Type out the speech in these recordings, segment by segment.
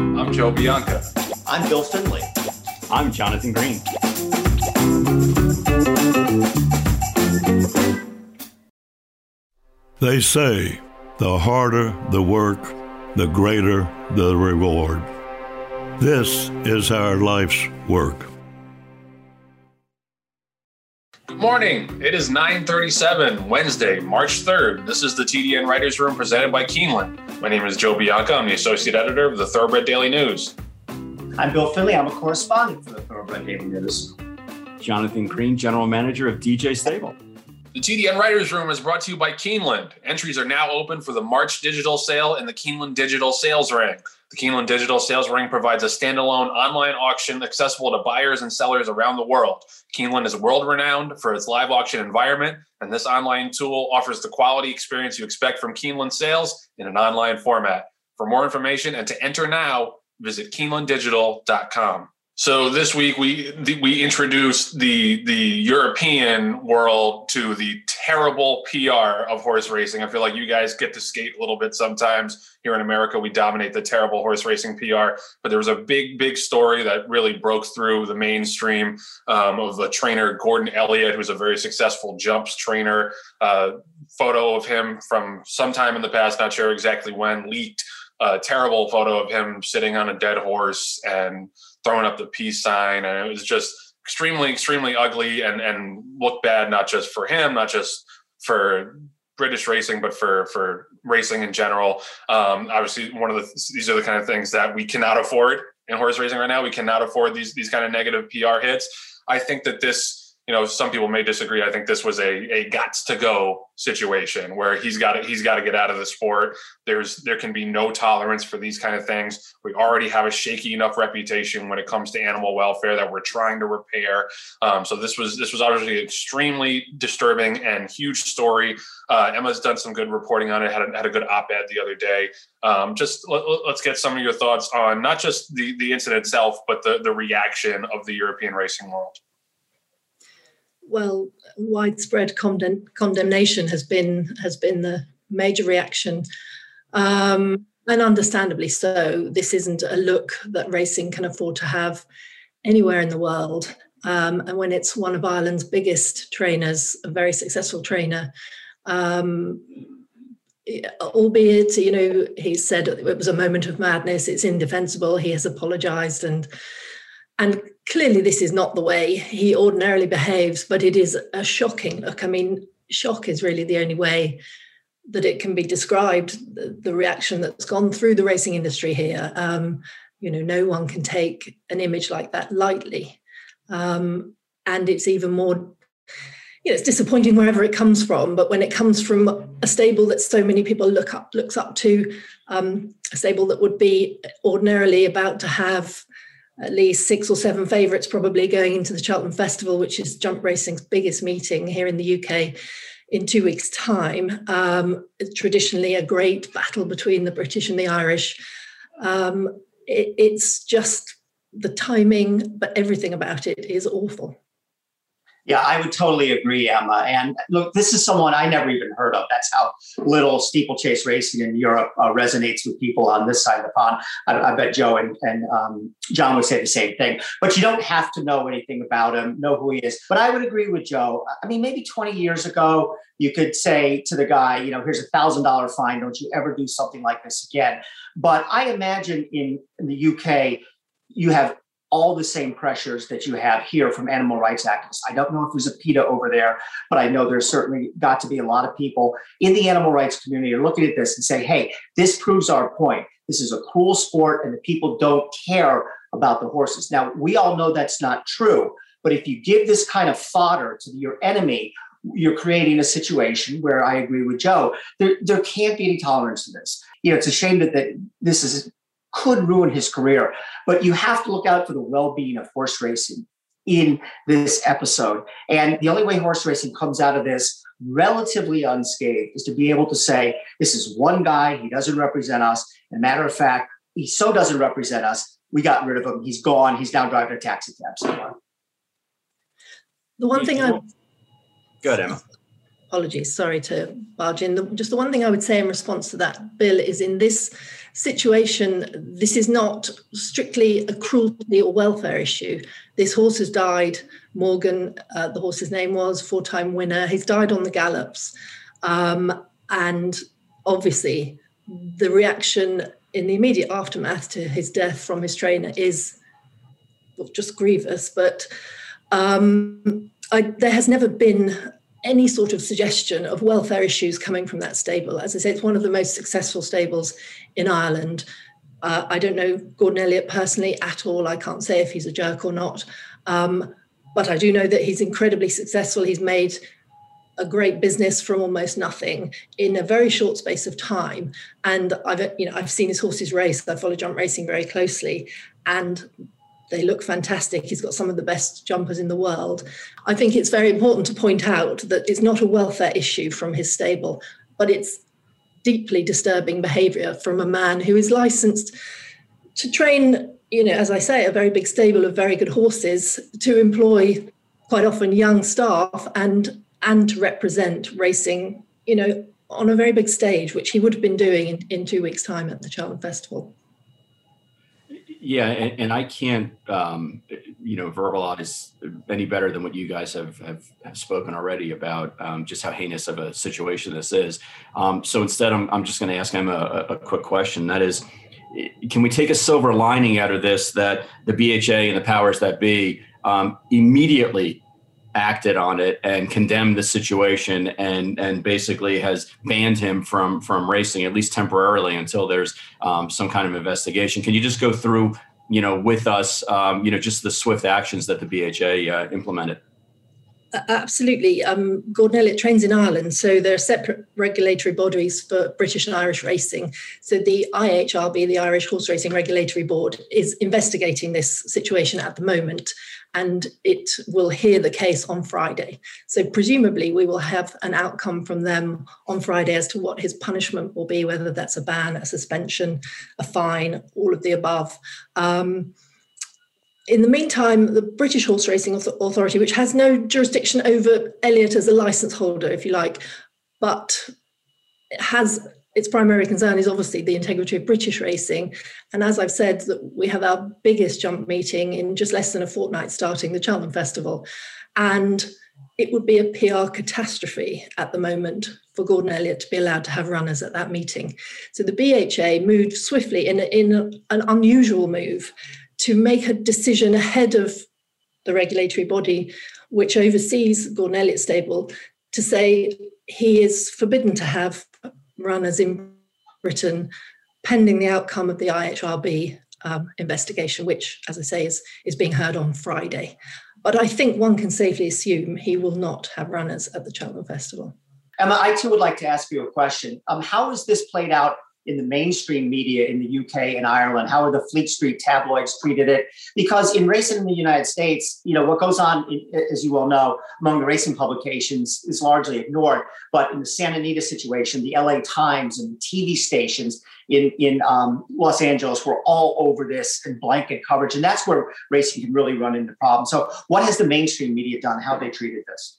I'm Joe Bianca. I'm Bill Finley. I'm Jonathan Green. They say the harder the work, the greater the reward. This is our life's work. Good morning. It is 9:37, Wednesday, March 3rd. This is the TDN Writers Room presented by Keeneland. My name is Joe Bianca. I'm the associate editor of the Thoroughbred Daily News. I'm Bill Finley. I'm a correspondent for the Thoroughbred Daily News. Jonathan Green, general manager of DJ Stable. The TDN Writers Room is brought to you by Keeneland. Entries are now open for the March digital sale in the Keeneland Digital Sales Ring. The Keeneland Digital Sales Ring provides a standalone online auction accessible to buyers and sellers around the world. Keeneland is world-renowned for its live auction environment, and this online tool offers the quality experience you expect from Keeneland sales in an online format. For more information and to enter now, visit KeenelandDigital.com. So this week we introduced the European world to the terrible PR of horse racing. I feel like you guys get to skate a little bit sometimes. Here in America, we dominate the terrible horse racing PR. But there was a big story that really broke through the mainstream of a trainer, Gordon Elliott, who's a very successful jumps trainer. Photo of him from sometime in the past, not sure exactly when, leaked. A terrible photo of him sitting on a dead horse and throwing up the peace sign. And it was just extremely ugly and looked bad, not just for him, not just for British racing, but for racing in general. Obviously, these are the kind of things that we cannot afford in horse racing right now. We cannot afford these kind of negative PR hits. I think that this, some people may disagree. I think this was a gots to go situation where he's got to get out of the sport. There can be no tolerance for these kind of things. We already have a shaky enough reputation when it comes to animal welfare that we're trying to repair. So this was obviously extremely disturbing and huge story. Emma's done some good reporting on it. Had a good op-ed the other day. Let's get some of your thoughts on not just the incident itself, but the reaction of the European racing world. Well, widespread condemnation has been the major reaction, and understandably so. This isn't a look that racing can afford to have anywhere in the world. And when it's one of Ireland's biggest trainers, a very successful trainer, albeit, he said it was a moment of madness, it's indefensible, he has apologised, and clearly this is not the way he ordinarily behaves, but it is a shocking look. I mean, shock is really the only way that it can be described, the reaction that's gone through the racing industry here. No one can take an image like that lightly. And it's even more, it's disappointing wherever it comes from, but when it comes from a stable that so many people looks up to, a stable that would be ordinarily about to have at least 6 or 7 favourites probably going into the Cheltenham Festival, which is jump racing's biggest meeting here in the UK in 2 weeks' time. It's traditionally a great battle between the British and the Irish. It's just the timing, but everything about it is awful. Yeah, I would totally agree, Emma. And look, this is someone I never even heard of. That's how little steeplechase racing in Europe resonates with people on this side of the pond. I bet Joe and John would say the same thing. But you don't have to know anything about him, know who he is. But I would agree with Joe. I mean, maybe 20 years ago, you could say to the guy, here's $1,000 fine. Don't you ever do something like this again. But I imagine in the UK, you have all the same pressures that you have here from animal rights activists. I don't know if there's a PETA over there, but I know there's certainly got to be a lot of people in the animal rights community are looking at this and say, hey, this proves our point. This is a cruel sport and the people don't care about the horses. Now, we all know that's not true, but if you give this kind of fodder to your enemy, you're creating a situation where I agree with Joe, there can't be any tolerance to this. It's a shame that this could ruin his career, but you have to look out for the well-being of horse racing in this episode. And the only way horse racing comes out of this relatively unscathed is to be able to say, this is one guy, he doesn't represent us. And a matter of fact, he so doesn't represent us, we got rid of him, he's gone, he's now driving a taxi cab somewhere. The one thing I... Go ahead, Emma. Apologies, sorry to barge in. Just the one thing I would say in response to that, Bill, is in this situation, this is not strictly a cruelty or welfare issue. This horse has died. Morgan, the horse's name was, 4-time winner. He's died on the gallops. And obviously, the reaction in the immediate aftermath to his death from his trainer is just grievous. But there has never been any sort of suggestion of welfare issues coming from that stable. As I say, it's one of the most successful stables in Ireland. I don't know Gordon Elliott personally at all. I can't say if he's a jerk or not. But I do know that he's incredibly successful. He's made a great business from almost nothing in a very short space of time. And I've seen his horses race. I follow jump racing very closely, and they look fantastic. He's got some of the best jumpers in the world. I think it's very important to point out that it's not a welfare issue from his stable, but it's deeply disturbing behaviour from a man who is licensed to train, as I say, a very big stable of very good horses, to employ quite often young staff and to represent racing, on a very big stage, which he would have been doing in 2 weeks' time at the Cheltenham Festival. Yeah, and I can't, verbalize any better than what you guys have spoken already about just how heinous of a situation this is. So instead, I'm just going to ask him a quick question. That is, can we take a silver lining out of this, that the BHA and the powers that be immediately acted on it and condemned the situation and basically has banned him from racing, at least temporarily, until there's some kind of investigation? Can you just go through, with us, just the swift actions that the BHA implemented? Absolutely. Gordon Elliott trains in Ireland, so there are separate regulatory bodies for British and Irish racing. So the IHRB, the Irish Horse Racing Regulatory Board, is investigating this situation at the moment, and it will hear the case on Friday. So presumably we will have an outcome from them on Friday as to what his punishment will be, whether that's a ban, a suspension, a fine, all of the above. In the meantime, the British Horse Racing Authority, which has no jurisdiction over Elliott as a licence holder, if you like, but has its primary concern is obviously the integrity of British racing. And as I've said, that we have our biggest jump meeting in just less than a fortnight starting, the Cheltenham Festival. And it would be a PR catastrophe at the moment for Gordon Elliott to be allowed to have runners at that meeting. So the BHA moved swiftly in an unusual move to make a decision ahead of the regulatory body, which oversees Gordon Elliott's stable, to say he is forbidden to have runners in Britain pending the outcome of the IHRB investigation, which, as I say, is being heard on Friday. But I think one can safely assume he will not have runners at the Cheltenham Festival. Emma, I too would like to ask you a question. How has this played out in the mainstream media in the UK and Ireland? How are the Fleet Street tabloids treated it? Because in racing in the United States, what goes on, as you well know, among the racing publications is largely ignored. But in the Santa Anita situation, the LA Times and TV stations in Los Angeles were all over this in blanket coverage. And that's where racing can really run into problems. So what has the mainstream media done? How have they treated this?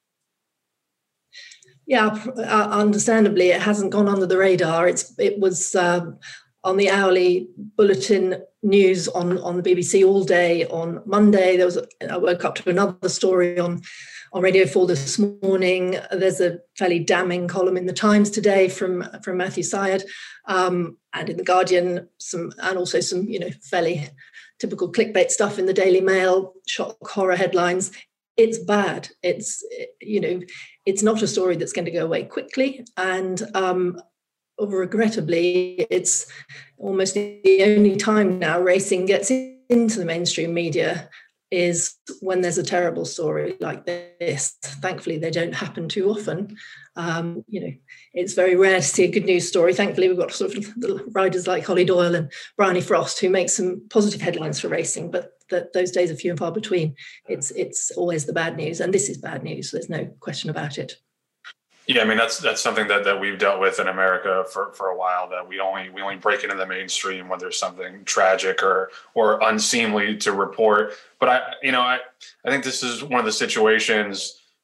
Yeah, understandably, it hasn't gone under the radar. It was on the hourly bulletin news on the BBC all day on Monday. I woke up to another story on Radio 4 this morning. There's a fairly damning column in the Times today from Matthew Syed, and in the Guardian, and also some fairly typical clickbait stuff in the Daily Mail, shock horror headlines. It's bad. It's not a story that's going to go away quickly. And regrettably, it's almost the only time now racing gets into the mainstream media is when there's a terrible story like this. Thankfully, they don't happen too often. It's very rare to see a good news story. Thankfully, we've got sort of riders like Holly Doyle and Bryony Frost who make some positive headlines for racing, but those days are few and far between. It's always the bad news, and this is bad news. There's no question about it. Yeah, I mean that's something that we've dealt with in America for a while. That we only break into the mainstream when there's something tragic or unseemly to report. But I think this is one of the situations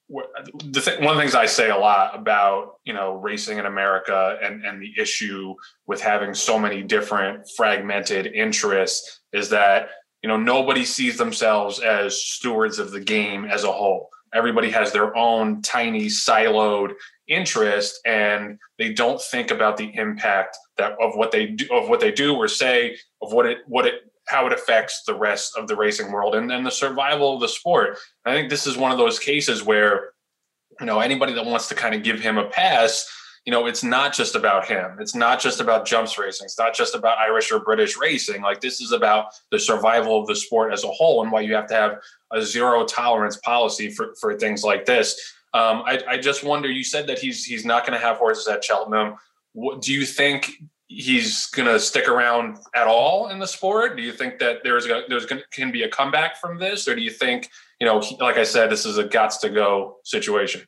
one of the things I say a lot about, racing in America and the issue with having so many different fragmented interests is that, nobody sees themselves as stewards of the game as a whole. Everybody has their own tiny siloed interest, and they don't think about the impact of what they do or say, of how it affects the rest of the racing world and the survival of the sport. I think this is one of those cases where, anybody that wants to kind of give him a pass, it's not just about him. It's not just about jumps racing. It's not just about Irish or British racing. Like, this is about the survival of the sport as a whole, and why you have to have a zero tolerance policy for things like this. I just wonder, you said that he's not going to have horses at Cheltenham. Do you think he's going to stick around at all in the sport? Do you think that can be a comeback from this? Or do you think, like I said, this is a gots to go situation?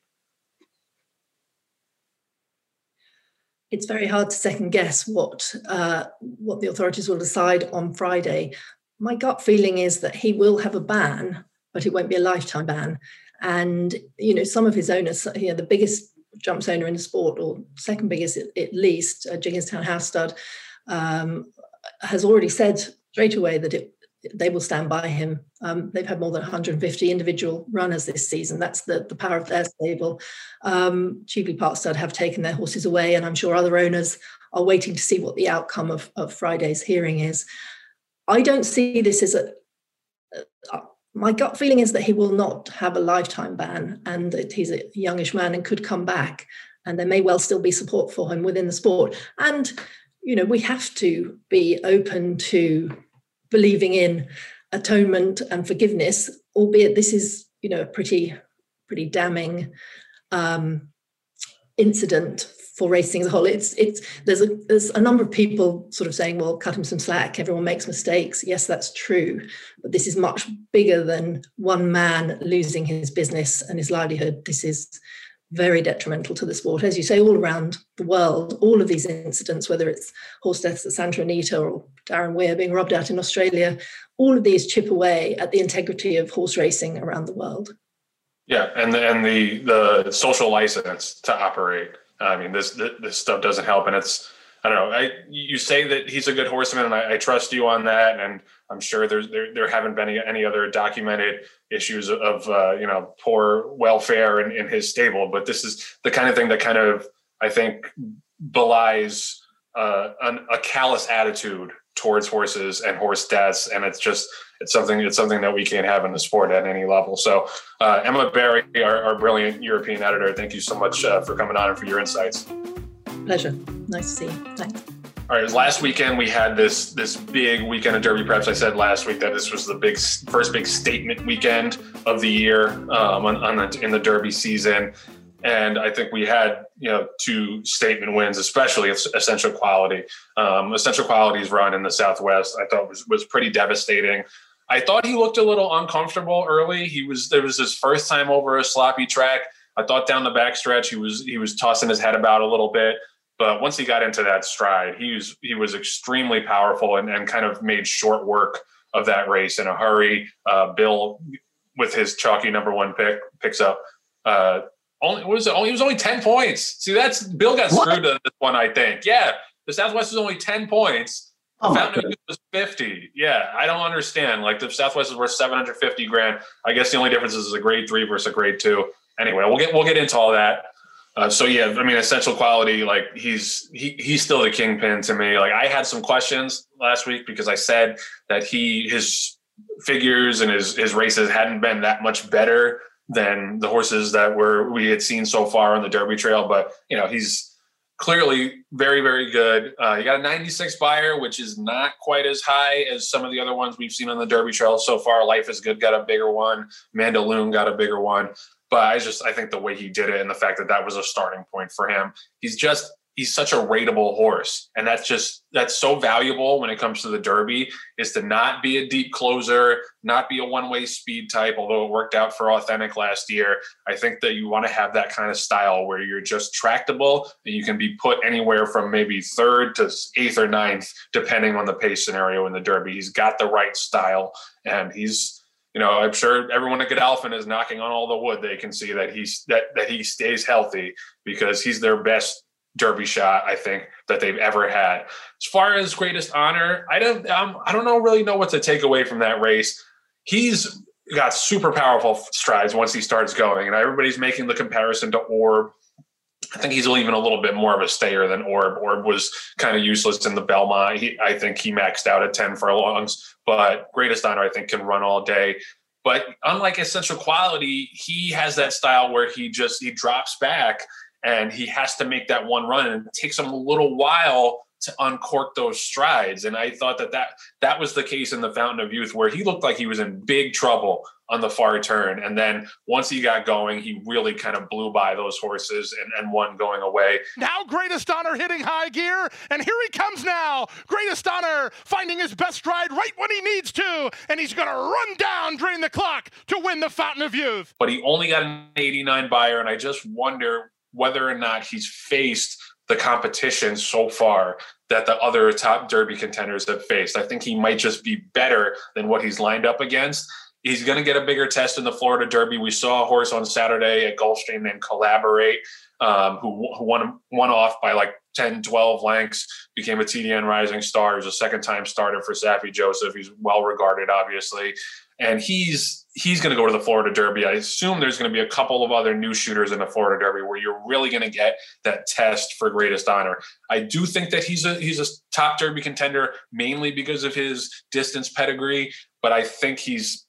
It's very hard to second guess what the authorities will decide on Friday. My gut feeling is that he will have a ban, but it won't be a lifetime ban. And, some of his owners, the biggest jumps owner in the sport, or second biggest at least, Jigginstown House Stud, has already said straight away that they will stand by him. They've had more than 150 individual runners this season. That's the power of their stable. Cheveley Park Stud have taken their horses away, and I'm sure other owners are waiting to see what the outcome of Friday's hearing is. I don't see this as my gut feeling is that he will not have a lifetime ban, and that he's a youngish man and could come back, and there may well still be support for him within the sport. And, we have to be open to believing in atonement and forgiveness, albeit this is, a pretty damning incident for racing as a whole. There's a number of people sort of saying, well, cut him some slack, everyone makes mistakes. Yes, that's true, but this is much bigger than one man losing his business and his livelihood. This is very detrimental to the sport. As you say, all around the world, all of these incidents, whether it's horse deaths at Santa Anita or Darren Weir being robbed out in Australia, all of these chip away at the integrity of horse racing around the world. Yeah, and the social license to operate. I mean, this stuff doesn't help, and it's, I don't know. You say that he's a good horseman, and I trust you on that. And I'm sure there haven't been any other documented issues of poor welfare in his stable. But this is the kind of thing that kind of, I think, belies a callous attitude towards horses and horse deaths, and it's something that we can't have in the sport at any level. So Emma Barry, our brilliant European editor, thank you so much for coming on and for your insights. Pleasure. Nice to see you. Thanks. All right, last weekend we had this big weekend of Derby Preps. I said last week that this was the first big statement weekend of the year in the Derby season. And I think we had, two statement wins, especially Essential Quality. Essential Quality's run in the Southwest, I thought was pretty devastating. I thought he looked a little uncomfortable early. There was his first time over a sloppy track. I thought down the backstretch he was tossing his head about a little bit, but once he got into that stride, he was extremely powerful and kind of made short work of that race in a hurry. Bill, with his chalky number one picks up. He was only 10 points. See, Bill got screwed on this one, I think. Yeah, the Southwest was only 10 points. Fountain was 50. Yeah, I don't understand. Like, the Southwest is worth $750,000. I guess the only difference is a grade 3 versus a grade 2. Anyway, we'll get into all that. So yeah, I mean, Essential Quality, like he's still the kingpin to me. Like, I had some questions last week because I said that his figures and his races hadn't been that much better than the horses that we had seen so far on the Derby Trail. But, he's clearly very, very good. You got a 96 buyer, which is not quite as high as some of the other ones we've seen on the Derby Trail so far. Life is Good got a bigger one. Mandaloon got a bigger one. But I think the way he did it and the fact that was a starting point for him, he's such a rateable horse. And that's so valuable when it comes to the Derby, is to not be a deep closer, not be a one-way speed type, although it worked out for Authentic last year. I think that you want to have that kind of style where you're just tractable and you can be put anywhere from maybe 3rd to 8th or 9th, depending on the pace scenario in the Derby. He's got the right style, and he's I'm sure everyone at Godolphin is knocking on all the wood. They can see that he stays healthy, because he's their best Derby shot, I think, that they've ever had. As far as greatest honor, I don't really know what to take away from that race. He's got super powerful strides once he starts going, and everybody's making the comparison to Orb. I think he's even a little bit more of a stayer than Orb. Orb was kind of useless in the Belmont. I think he maxed out at 10 furlongs, but greatest honor, I think, can run all day. But unlike Essential Quality, he has that style where he drops back and he has to make that one run, and it takes him a little while to uncork those strides. And I thought that was the case in the Fountain of Youth, where he looked like he was in big trouble on the far turn. And then once he got going, he really kind of blew by those horses and won going away. Now Greatest Honor hitting high gear, and here he comes now. Greatest Honor finding his best stride right when he needs to, and he's going to run down, drain the clock to win the Fountain of Youth. But he only got an 89 buyer, and I just wonder whether or not he's faced the competition so far that the other top Derby contenders have faced. I think he might just be better than what he's lined up against. He's going to get a bigger test in the Florida Derby. We saw a horse on Saturday at Gulfstream named Collaborate, who won off by like 10, 12 lengths, became a TDN Rising Star. He's a second-time starter for Saffie Joseph. He's well-regarded, obviously. And he's going to go to the Florida Derby. I assume there's going to be a couple of other new shooters in the Florida Derby where you're really going to get that test for greatest honor. I do think that he's a top Derby contender, mainly because of his distance pedigree, but I think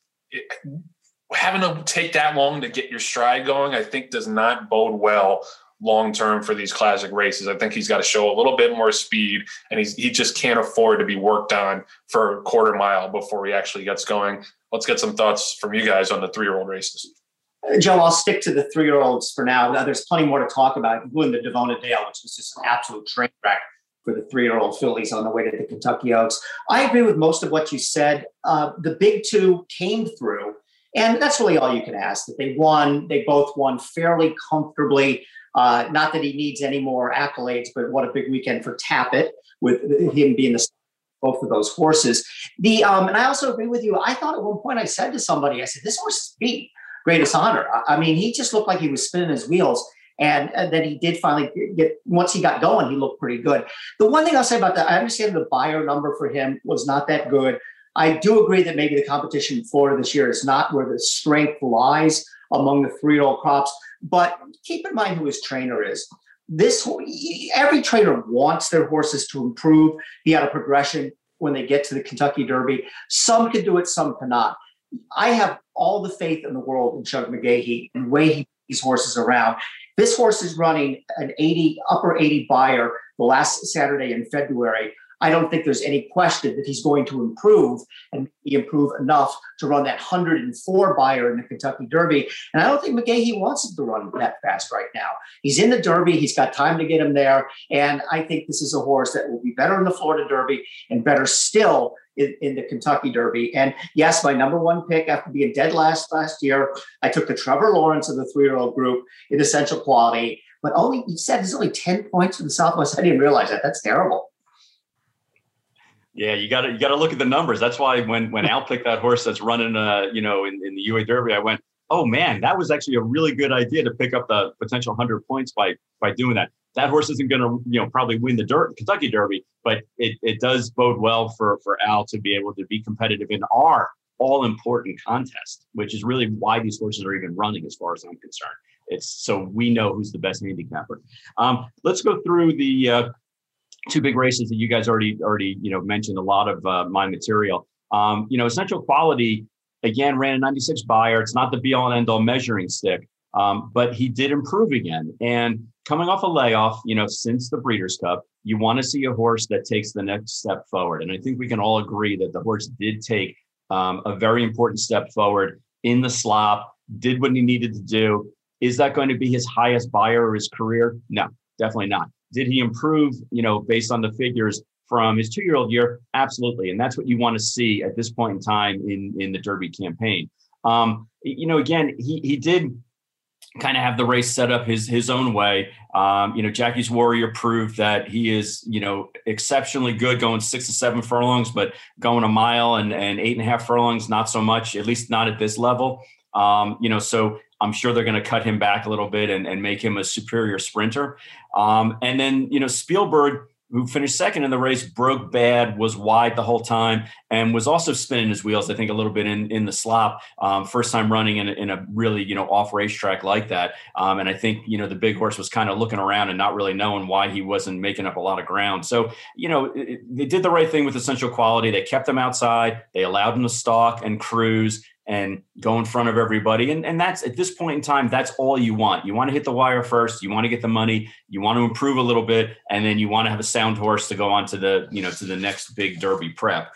having to take that long to get your stride going, I think does not bode well long-term for these classic races. I think he's got to show a little bit more speed, and he just can't afford to be worked on for a quarter mile before he actually gets going. Let's get some thoughts from you guys on the 3-year-old races. Joe, I'll stick to the 3-year-olds for now. There's plenty more to talk about, including the Devona Dale, which was just an absolute train wreck for the 3-year-old fillies on the way to the Kentucky Oaks. I agree with most of what you said. The big two came through, and that's really all you can ask, that they won. They both won fairly comfortably. Not that he needs any more accolades, but what a big weekend for Tappet, with him being both of those horses. And I also agree with you. I thought at one point I said to somebody, I said, this horse beat Greatest Honor. I mean, he just looked like he was spinning his wheels. And then he did finally once he got going, he looked pretty good. The one thing I'll say about that, I understand the buyer number for him was not that good. I do agree that maybe the competition in Florida this year is not where the strength lies among the 3-year-old crops. But keep in mind who his trainer is. Every trainer wants their horses to improve, be out of progression when they get to the Kentucky Derby. Some can do it, some cannot. I have all the faith in the world in Chuck McGahee and the way he moves these horses around. This horse is running an upper 80 buyer the last Saturday in February. I don't think there's any question that he's going to improve and improve enough to run that 104 buyer in the Kentucky Derby. And I don't think McGahee wants him to run that fast right now. He's in the Derby. He's got time to get him there. And I think this is a horse that will be better in the Florida Derby and better still in the Kentucky Derby. And yes, my number one pick after being dead last year, I took the Trevor Lawrence of the 3-year-old group in Essential Quality. But he said there's only 10 points for the Southwest. I didn't realize that. That's terrible. Yeah, you got to look at the numbers. That's why when Al picked that horse that's running, in the UA Derby, I went, oh man, that was actually a really good idea to pick up the potential 100 points by doing that. That horse isn't going to, probably win the Kentucky Derby, but it does bode well for Al to be able to be competitive in our all important contest, which is really why these horses are even running, as far as I'm concerned. It's so we know who's the best handicapper. Let's go through the two big races that you guys already mentioned a lot of my material. Essential Quality, again, ran a 96 buyer. It's not the be all and end all measuring stick, but he did improve again. And coming off a layoff, since the Breeders' Cup, you want to see a horse that takes the next step forward. And I think we can all agree that the horse did take a very important step forward in the slop, did what he needed to do. Is that going to be his highest buyer of his career? No, definitely not. Did he improve, based on the figures from his 2-year-old year? Absolutely. And that's what you want to see at this point in time in the Derby campaign. Again, he did kind of have the race set up his own way. Jackie's Warrior proved that he is, exceptionally good going 6 to 7 furlongs, but going a mile and 8.5 furlongs, not so much, at least not at this level. So I'm sure they're going to cut him back a little bit and make him a superior sprinter. And then, Spielberg, who finished second in the race, broke bad, was wide the whole time, and was also spinning his wheels, I think, a little bit in the slop. First time running in a really, off racetrack like that. And I think, the big horse was kind of looking around and not really knowing why he wasn't making up a lot of ground. So, they did the right thing with Essential Quality. They kept him outside. They allowed him to stalk and cruise and go in front of everybody. And that's, at this point in time, that's all you want. You want to hit the wire first. You want to get the money. You want to improve a little bit. And then you want to have a sound horse to go on to the, to the next big Derby prep.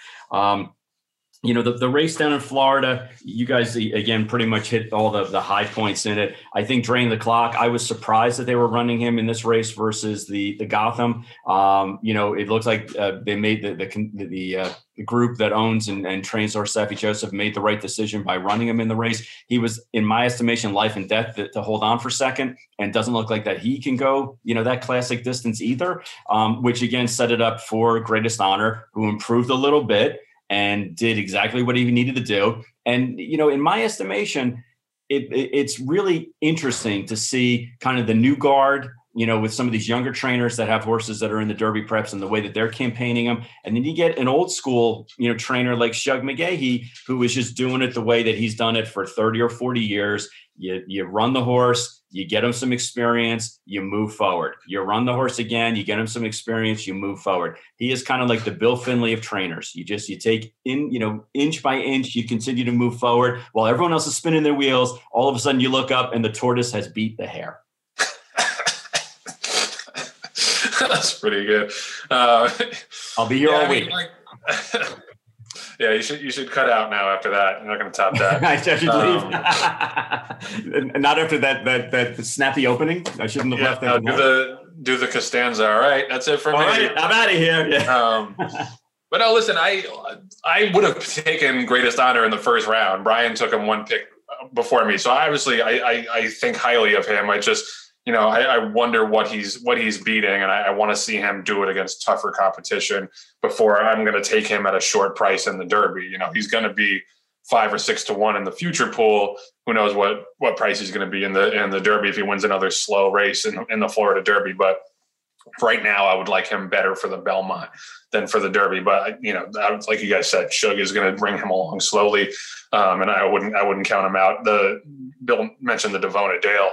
The race down in Florida, you guys, again, pretty much hit all the high points in it. I think Drain the Clock, I was surprised that they were running him in this race versus the Gotham. It looks like they made the group that owns and trains Orsefi Joseph made the right decision by running him in the race. He was, in my estimation, life and death to hold on for second, and doesn't look like that he can go, that classic distance either, which again set it up for Greatest Honor, who improved a little bit and did exactly what he needed to do. And, in my estimation, it's really interesting to see kind of the new guard, with some of these younger trainers that have horses that are in the Derby preps and the way that they're campaigning them. And then you get an old school, trainer like Shug McGaughey, who is just doing it the way that he's done it for 30 or 40 years. You run the horse, you get him some experience, you move forward. You run the horse again, you get him some experience, you move forward. He is kind of like the Bill Finley of trainers. You take inch by inch, you continue to move forward while everyone else is spinning their wheels. All of a sudden you look up and the tortoise has beat the hare. That's pretty good. I'll be here all week. Yeah, you should cut out now after that. You're not going to top that. I should leave. Not after that snappy opening. I shouldn't have left that. Do the Costanza. All right, that's it for me. All right, I'm out of here. Yeah. But no, listen, I would have taken Greatest Honor in the first round. Brian took him one pick before me, so obviously I think highly of him. I just, I wonder what he's beating, and I want to see him do it against tougher competition before I'm going to take him at a short price in the Derby. He's going to be 5 or 6 to 1 in the future pool. Who knows what price he's going to be in the Derby if he wins another slow race in the Florida Derby. But right now, I would like him better for the Belmont than for the Derby. But like you guys said, Shug is going to bring him along slowly, and I wouldn't count him out. Bill mentioned the Devona Dale.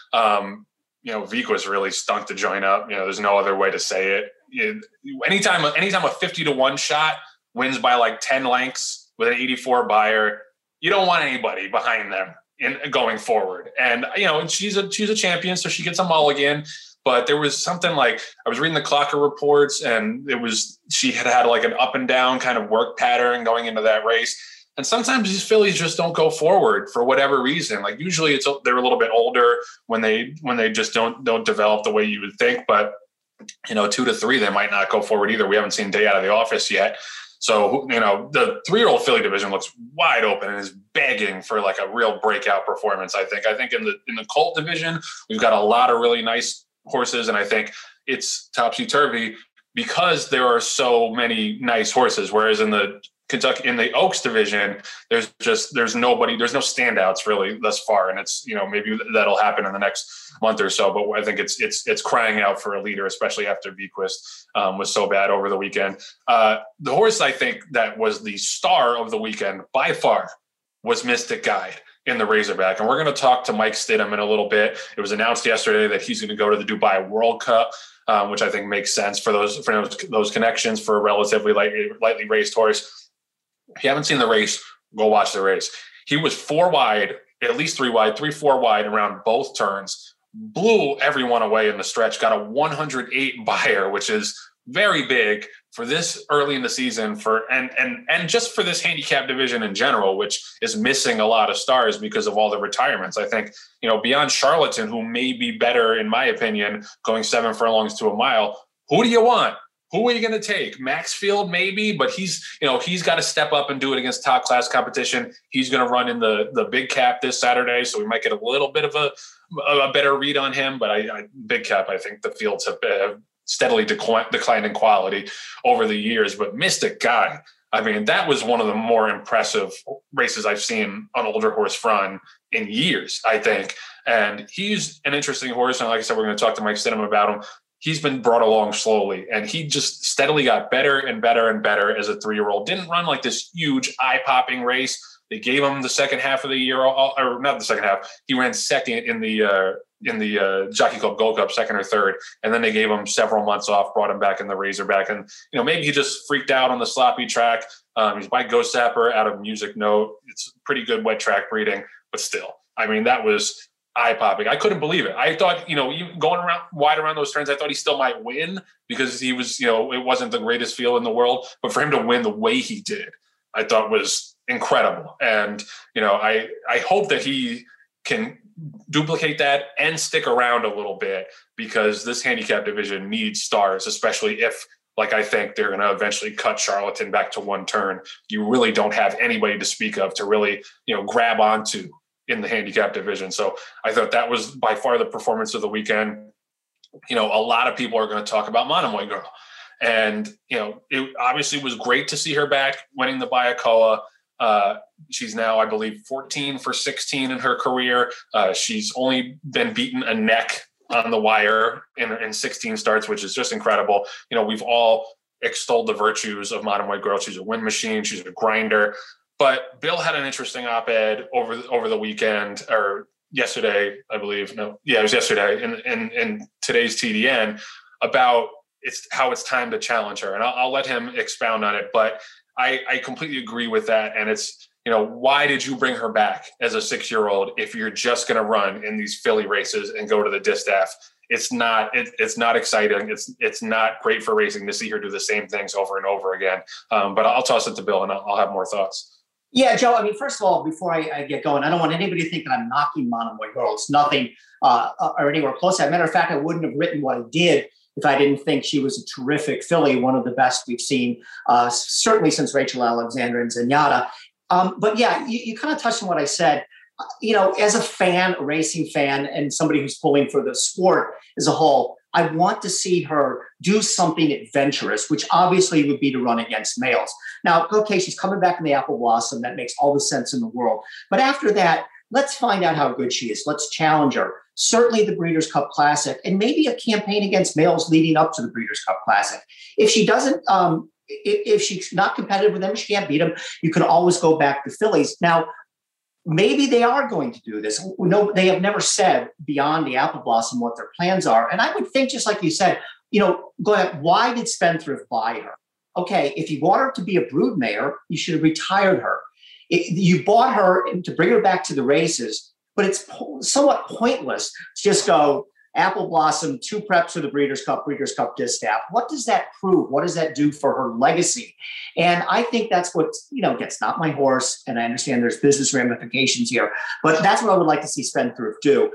Viqua's really stunk to join up. There's no other way to say it. Anytime a 50 to 1 shot wins by like 10 lengths with an 84 buyer, you don't want anybody behind them going forward. And she's a champion, so she gets a mulligan. But there was something like, I was reading the Clocker reports, and she had like an up and down kind of work pattern going into that race. And sometimes these fillies just don't go forward for whatever reason. Like usually they're a little bit older when they just don't develop the way you would think. But 2 to 3, they might not go forward either. We haven't seen Day Out of the Office yet. So the 3-year-old filly division looks wide open and is begging for like a real breakout performance. I think in the colt division we've got a lot of really nice horses, and I think it's topsy-turvy because there are so many nice horses. Whereas in the Oaks division, there's no standouts really thus far, and it's maybe that'll happen in the next month or so. But I think it's crying out for a leader, especially after Bequist was so bad over the weekend. The horse I think that was the star of the weekend by far was Mystic Guide in the Razorback, and we're going to talk to Mike Stidham in a little bit. It was announced yesterday that he's going to go to the Dubai World Cup. Which I think makes sense for those connections for a relatively lightly raced horse. If you haven't seen the race, go watch the race. He was 4 wide, at least 3 wide, 3-4 wide around both turns, blew everyone away in the stretch, got a 108 buyer, which is very big for this early in the season and just for this handicap division in general, which is missing a lot of stars because of all the retirements. I think, beyond Charlatan, who may be better, in my opinion, going 7 furlongs to a mile, who do you want? Who are you going to take? Maxfield, maybe, but he's got to step up and do it against top class competition. He's going to run in the big cap this Saturday, so we might get a little bit of a better read on him, but Big Cap, I think the fields have steadily declined in quality over the years, but Mystic Guy, I mean, that was one of the more impressive races I've seen an older horse run in years, I think. And he's an interesting horse. And like I said, we're going to talk to Mike Stidham about him. He's been brought along slowly, and he just steadily got better and better and better as a 3-year-old. Didn't run like this huge eye-popping race. They gave him the second half of the year, or not the second half. He ran second in the Jockey Club Gold Cup, second or third, and then they gave him several months off, brought him back in the Razorback, and maybe he just freaked out on the sloppy track. He's by Ghost Zapper out of Music Note. It's pretty good wet track breeding, but still, I mean, that was eye-popping. I couldn't believe it. I thought, even going around wide around those turns, I thought he still might win because he was, it wasn't the greatest field in the world, but for him to win the way he did, I thought was incredible. And, I hope that he can duplicate that and stick around a little bit, because this handicap division needs stars, especially if, like, I think they're going to eventually cut Charlatan back to one turn. You really don't have anybody to speak of to really, grab onto in the handicap division. So I thought that was by far the performance of the weekend. A lot of people are going to talk about Monomoy Girl. And, it obviously was great to see her back winning the Bayakoa. She's now, I believe, 14 for 16 in her career. She's only been beaten a neck on the wire in 16 starts, which is just incredible. We've all extolled the virtues of Monomoy Girl. She's a win machine. She's a grinder. But Bill had an interesting op-ed over the weekend, or yesterday, I believe. No, yeah, it was yesterday in today's TDN about how it's time to challenge her. And I'll let him expound on it. But I completely agree with that. And it's, why did you bring her back as a 6-year-old if you're just going to run in these filly races and go to the distaff? It's not exciting. It's not great for racing to see her do the same things over and over again. But I'll toss it to Bill and I'll have more thoughts. Yeah, Joe, I mean, first of all, before I get going, I don't want anybody to think that I'm knocking Monomoy Girl. It's nothing or anywhere close. As a matter of fact, I wouldn't have written what I did if I didn't think she was a terrific filly, one of the best we've seen, certainly since Rachel Alexander and Zenyatta. But yeah, you kind of touched on what I said. As a fan, a racing fan, and somebody who's pulling for the sport as a whole, I want to see her do something adventurous, which obviously would be to run against males. Now, okay, she's coming back in the Apple Blossom. That makes all the sense in the world. But after that, let's find out how good she is. Let's challenge her. Certainly the Breeders' Cup Classic, and maybe a campaign against males leading up to the Breeders' Cup Classic. If she doesn't, if she's not competitive with them, she can't beat them, you can always go back to fillies. Now, maybe they are going to do this. No, they have never said beyond the Apple Blossom what their plans are. And I would think, just like you said, go ahead, why did Spendthrift buy her? Okay, if you want her to be a broodmare, you should have retired her. You bought her to bring her back to the races, but it's somewhat pointless to just go Apple Blossom, 2 preps for the Breeders' Cup distaff. What does that prove? What does that do for her legacy? And I think that's what, gets not my horse. And I understand there's business ramifications here, but that's what I would like to see Spendthrift do.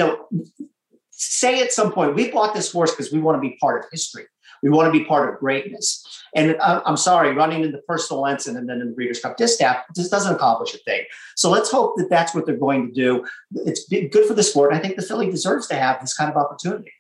Say at some point, we bought this horse because we want to be part of history. We want to be part of greatness. And I'm sorry, running in the Personal Ensign and then in the Breeders' Cup distaff just doesn't accomplish a thing. So let's hope that that's what they're going to do. It's good for the sport. I think the filly deserves to have this kind of opportunity.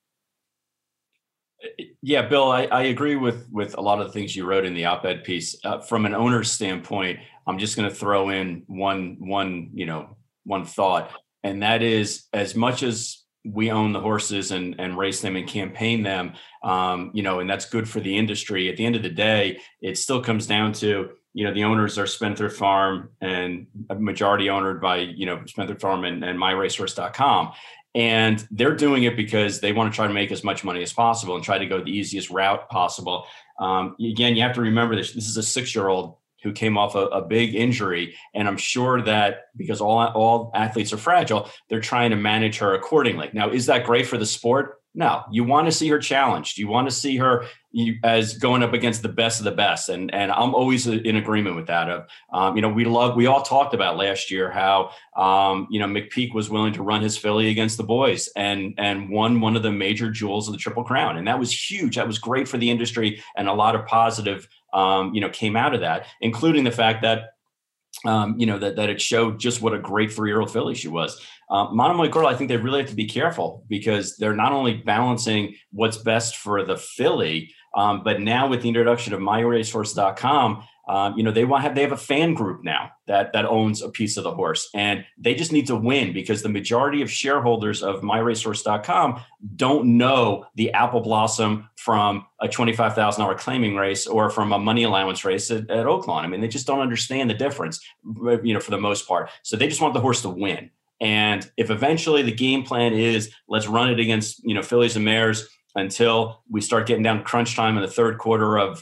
Yeah, Bill, I agree with a lot of the things you wrote in the op-ed piece. From an owner's standpoint, I'm just going to throw in one thought, and that is, as much as we own the horses and race them and campaign them, and that's good for the industry. At the end of the day, it still comes down to, the owners are Spendthrift Farm and a majority owned by, Spendthrift Farm and MyRacehorse.com. And they're doing it because they want to try to make as much money as possible and try to go the easiest route possible. Again, you have to remember this is a 6-year-old who came off a big injury. And I'm sure that because all athletes are fragile, they're trying to manage her accordingly. Now, is that great for the sport? No, you want to see her challenged. You want to see her as going up against the best of the best. And I'm always in agreement with that. We all talked about last year how, McPeak was willing to run his filly against the boys and won one of the major jewels of the Triple Crown. And that was huge. That was great for the industry, and a lot of positive came out of that, including the fact that that it showed just what a great 3-year-old filly she was. Monomoy Girl, I think they really have to be careful because they're not only balancing what's best for the filly, but now with the introduction of MyRacehorse.com, they have a fan group now that owns a piece of the horse, and they just need to win because the majority of shareholders of MyRacehorse.com don't know the apple blossom from a $25,000 claiming race or from a money allowance race at Oaklawn. I mean, they just don't understand the difference, for the most part. So they just want the horse to win. And if eventually the game plan is let's run it against, fillies and mares until we start getting down to crunch time in the third quarter of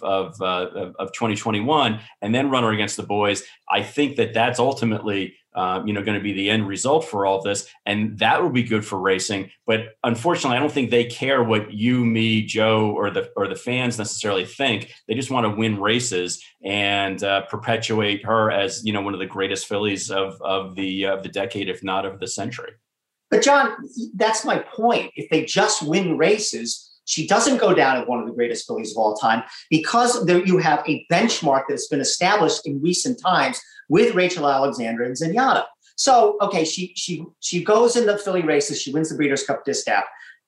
2021, and then run her against the boys, I think that's ultimately, going to be the end result for all of this. And that will be good for racing. But unfortunately, I don't think they care what you, me, Joe, or the fans necessarily think. They just want to win races and perpetuate her as, one of the greatest fillies of the decade, if not of the century. But John, that's my point. If they just win races, she doesn't go down as one of the greatest fillies of all time because you have a benchmark that's been established in recent times with Rachel Alexandra and Zenyatta. So, okay, she goes in the filly races, she wins the Breeders' Cup Distaff.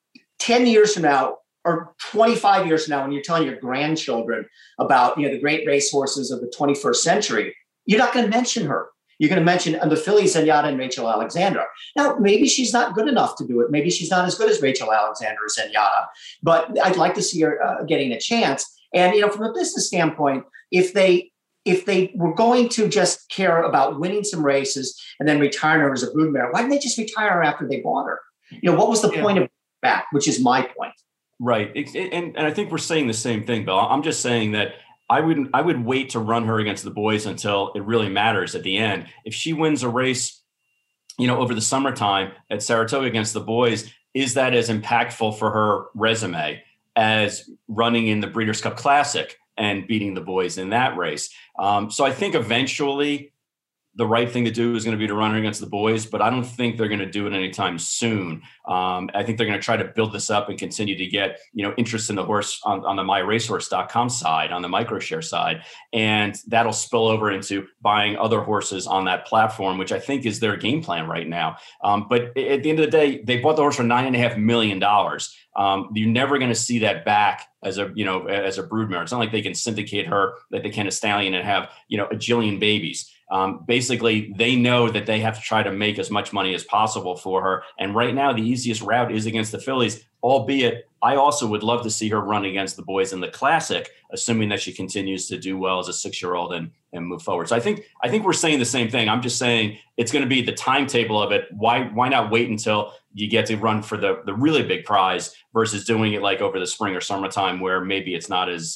10 years from now, or 25 years from now, when you're telling your grandchildren about the great racehorses of the 21st century, you're not going to mention her. You're going to mention the fillies, Zenyatta and Rachel Alexandra. Now, maybe she's not good enough to do it. Maybe she's not as good as Rachel Alexandra or Zenyatta. But I'd like to see her getting a chance. And from a business standpoint, if they were going to just care about winning some races and then retiring her as a broodmare, why didn't they just retire her after they bought her? What was the point of that? Which is my point. Right, and I think we're saying the same thing, Bill. I'm just saying that. I would wait to run her against the boys until it really matters at the end. If she wins a race, over the summertime at Saratoga against the boys, is that as impactful for her resume as running in the Breeders' Cup Classic and beating the boys in that race? So I think eventually the right thing to do is going to be to run her against the boys, but I don't think they're going to do it anytime soon. I think they're going to try to build this up and continue to get, interest in the horse on the MyRacehorse.com side, on the microshare side. And that'll spill over into buying other horses on that platform, which I think is their game plan right now. But at the end of the day, they bought the horse for $9.5 million. You're never going to see that back as a broodmare. It's not like they can syndicate her like they can a stallion and have, a jillion babies. Basically, they know that they have to try to make as much money as possible for her. And right now, the easiest route is against the fillies, albeit I also would love to see her run against the boys in the Classic, assuming that she continues to do well as a 6-year-old and move forward. So I think we're saying the same thing. I'm just saying it's going to be the timetable of it. Why not wait until you get to run for the really big prize versus doing it like over the spring or summertime where maybe it's not as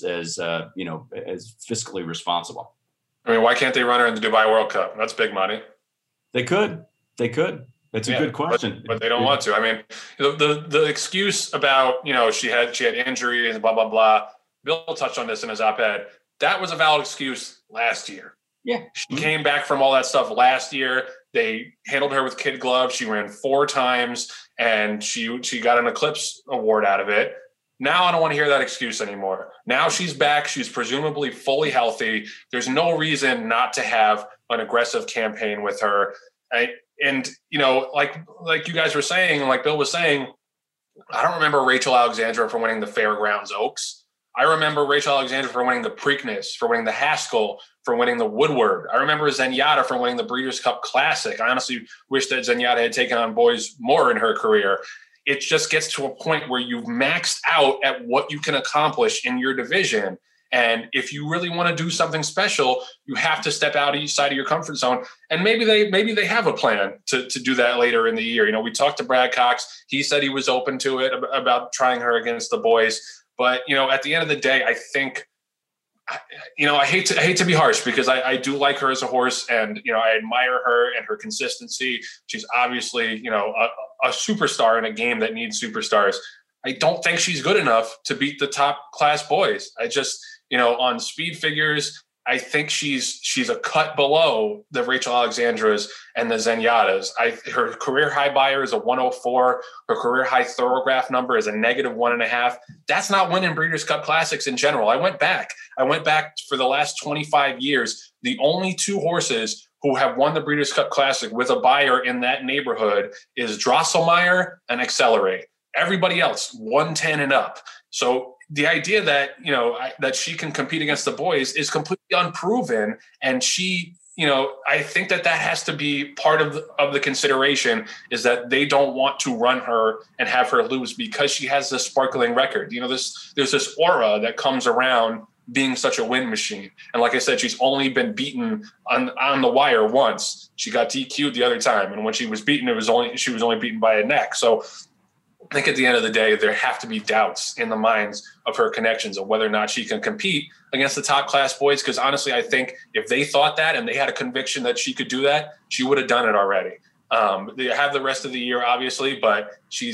fiscally responsible. I mean, why can't they run her in the Dubai World Cup? That's big money. They could. That's a good question. But they don't want to. I mean, the excuse about, she had injuries and blah, blah, blah. Bill touched on this in his op-ed. That was a valid excuse last year. Yeah. She came back from all that stuff last year. They handled her with kid gloves. She ran 4 times and she got an Eclipse award out of it. Now I don't want to hear that excuse anymore. Now she's back. She's presumably fully healthy. There's no reason not to have an aggressive campaign with her. And like you guys were saying, and like Bill was saying, I don't remember Rachel Alexandra for winning the Fairgrounds Oaks. I remember Rachel Alexandra for winning the Preakness, for winning the Haskell, for winning the Woodward. I remember Zenyatta for winning the Breeders' Cup Classic. I honestly wish that Zenyatta had taken on boys more in her career. It just gets to a point where you've maxed out at what you can accomplish in your division. And if you really want to do something special, you have to step out each side of your comfort zone. And maybe they have a plan to do that later in the year. We talked to Brad Cox. He said he was open to it about trying her against the boys. But, at the end of the day, I think, I hate to be harsh because I do like her as a horse and, I admire her and her consistency. She's obviously, a superstar in a game that needs superstars. I don't think she's good enough to beat the top class boys. I just, on speed figures I think she's a cut below the Rachel Alexandras and the Zenyattas. Her career high Beyer is a 104. Her career high Thorograph number is a -1.5. That's not winning Breeders' Cup Classics in general. I went back for the last 25 years. The only two horses who have won the Breeders' Cup Classic with a Beyer in that neighborhood is Drosselmeyer and Accelerate. Everybody else, 110 and up. So the idea that, that she can compete against the boys is completely unproven. And she, I think that has to be part of the consideration, is that they don't want to run her and have her lose because she has this sparkling record. There's this aura that comes around being such a win machine. And like I said, she's only been beaten on the wire once. She got DQ'd the other time. And when she was beaten, she was only beaten by a neck. So I think at the end of the day, there have to be doubts in the minds of her connections of whether or not she can compete against the top class boys. Because honestly, I think if they thought that and they had a conviction that she could do that, she would have done it already. They have the rest of the year, obviously, but she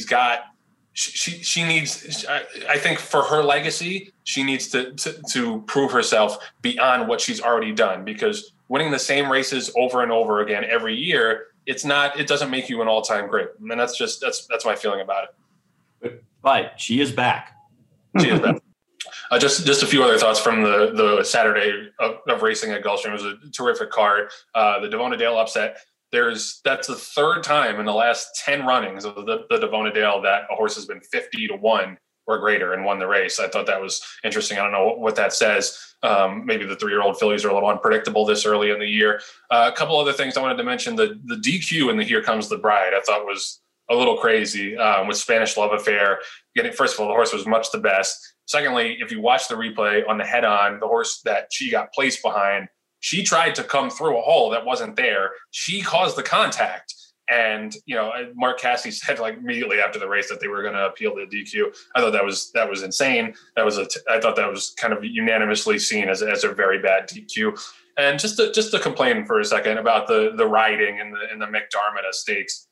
needs, I think for her legacy, she needs to prove herself beyond what she's already done, because winning the same races over and over again every year, it doesn't make you an all-time great. And that's my feeling about it. But she is back. She is back. Just a few other thoughts from the Saturday of racing at Gulfstream. It was a terrific card. The Devona Dale upset. That's the third time in the last 10 runnings of the Devona Dale that a horse has been 50-1 or greater and won the race. I thought that was interesting. I don't know what that says. Maybe the 3-year-old fillies are a little unpredictable this early in the year. A couple other things I wanted to mention. The DQ in the Here Comes the Bride, I thought was a little crazy with Spanish Love Affair. First of all, the horse was much the best. Secondly, if you watch the replay on the head-on, the horse that she got placed behind, she tried to come through a hole that wasn't there. She caused the contact. And, Mark Cassidy said immediately after the race that they were going to appeal the DQ. I thought that was insane. I thought that was kind of unanimously seen as a very bad DQ. And just to complain for a second about the riding in the McDermott Stakes.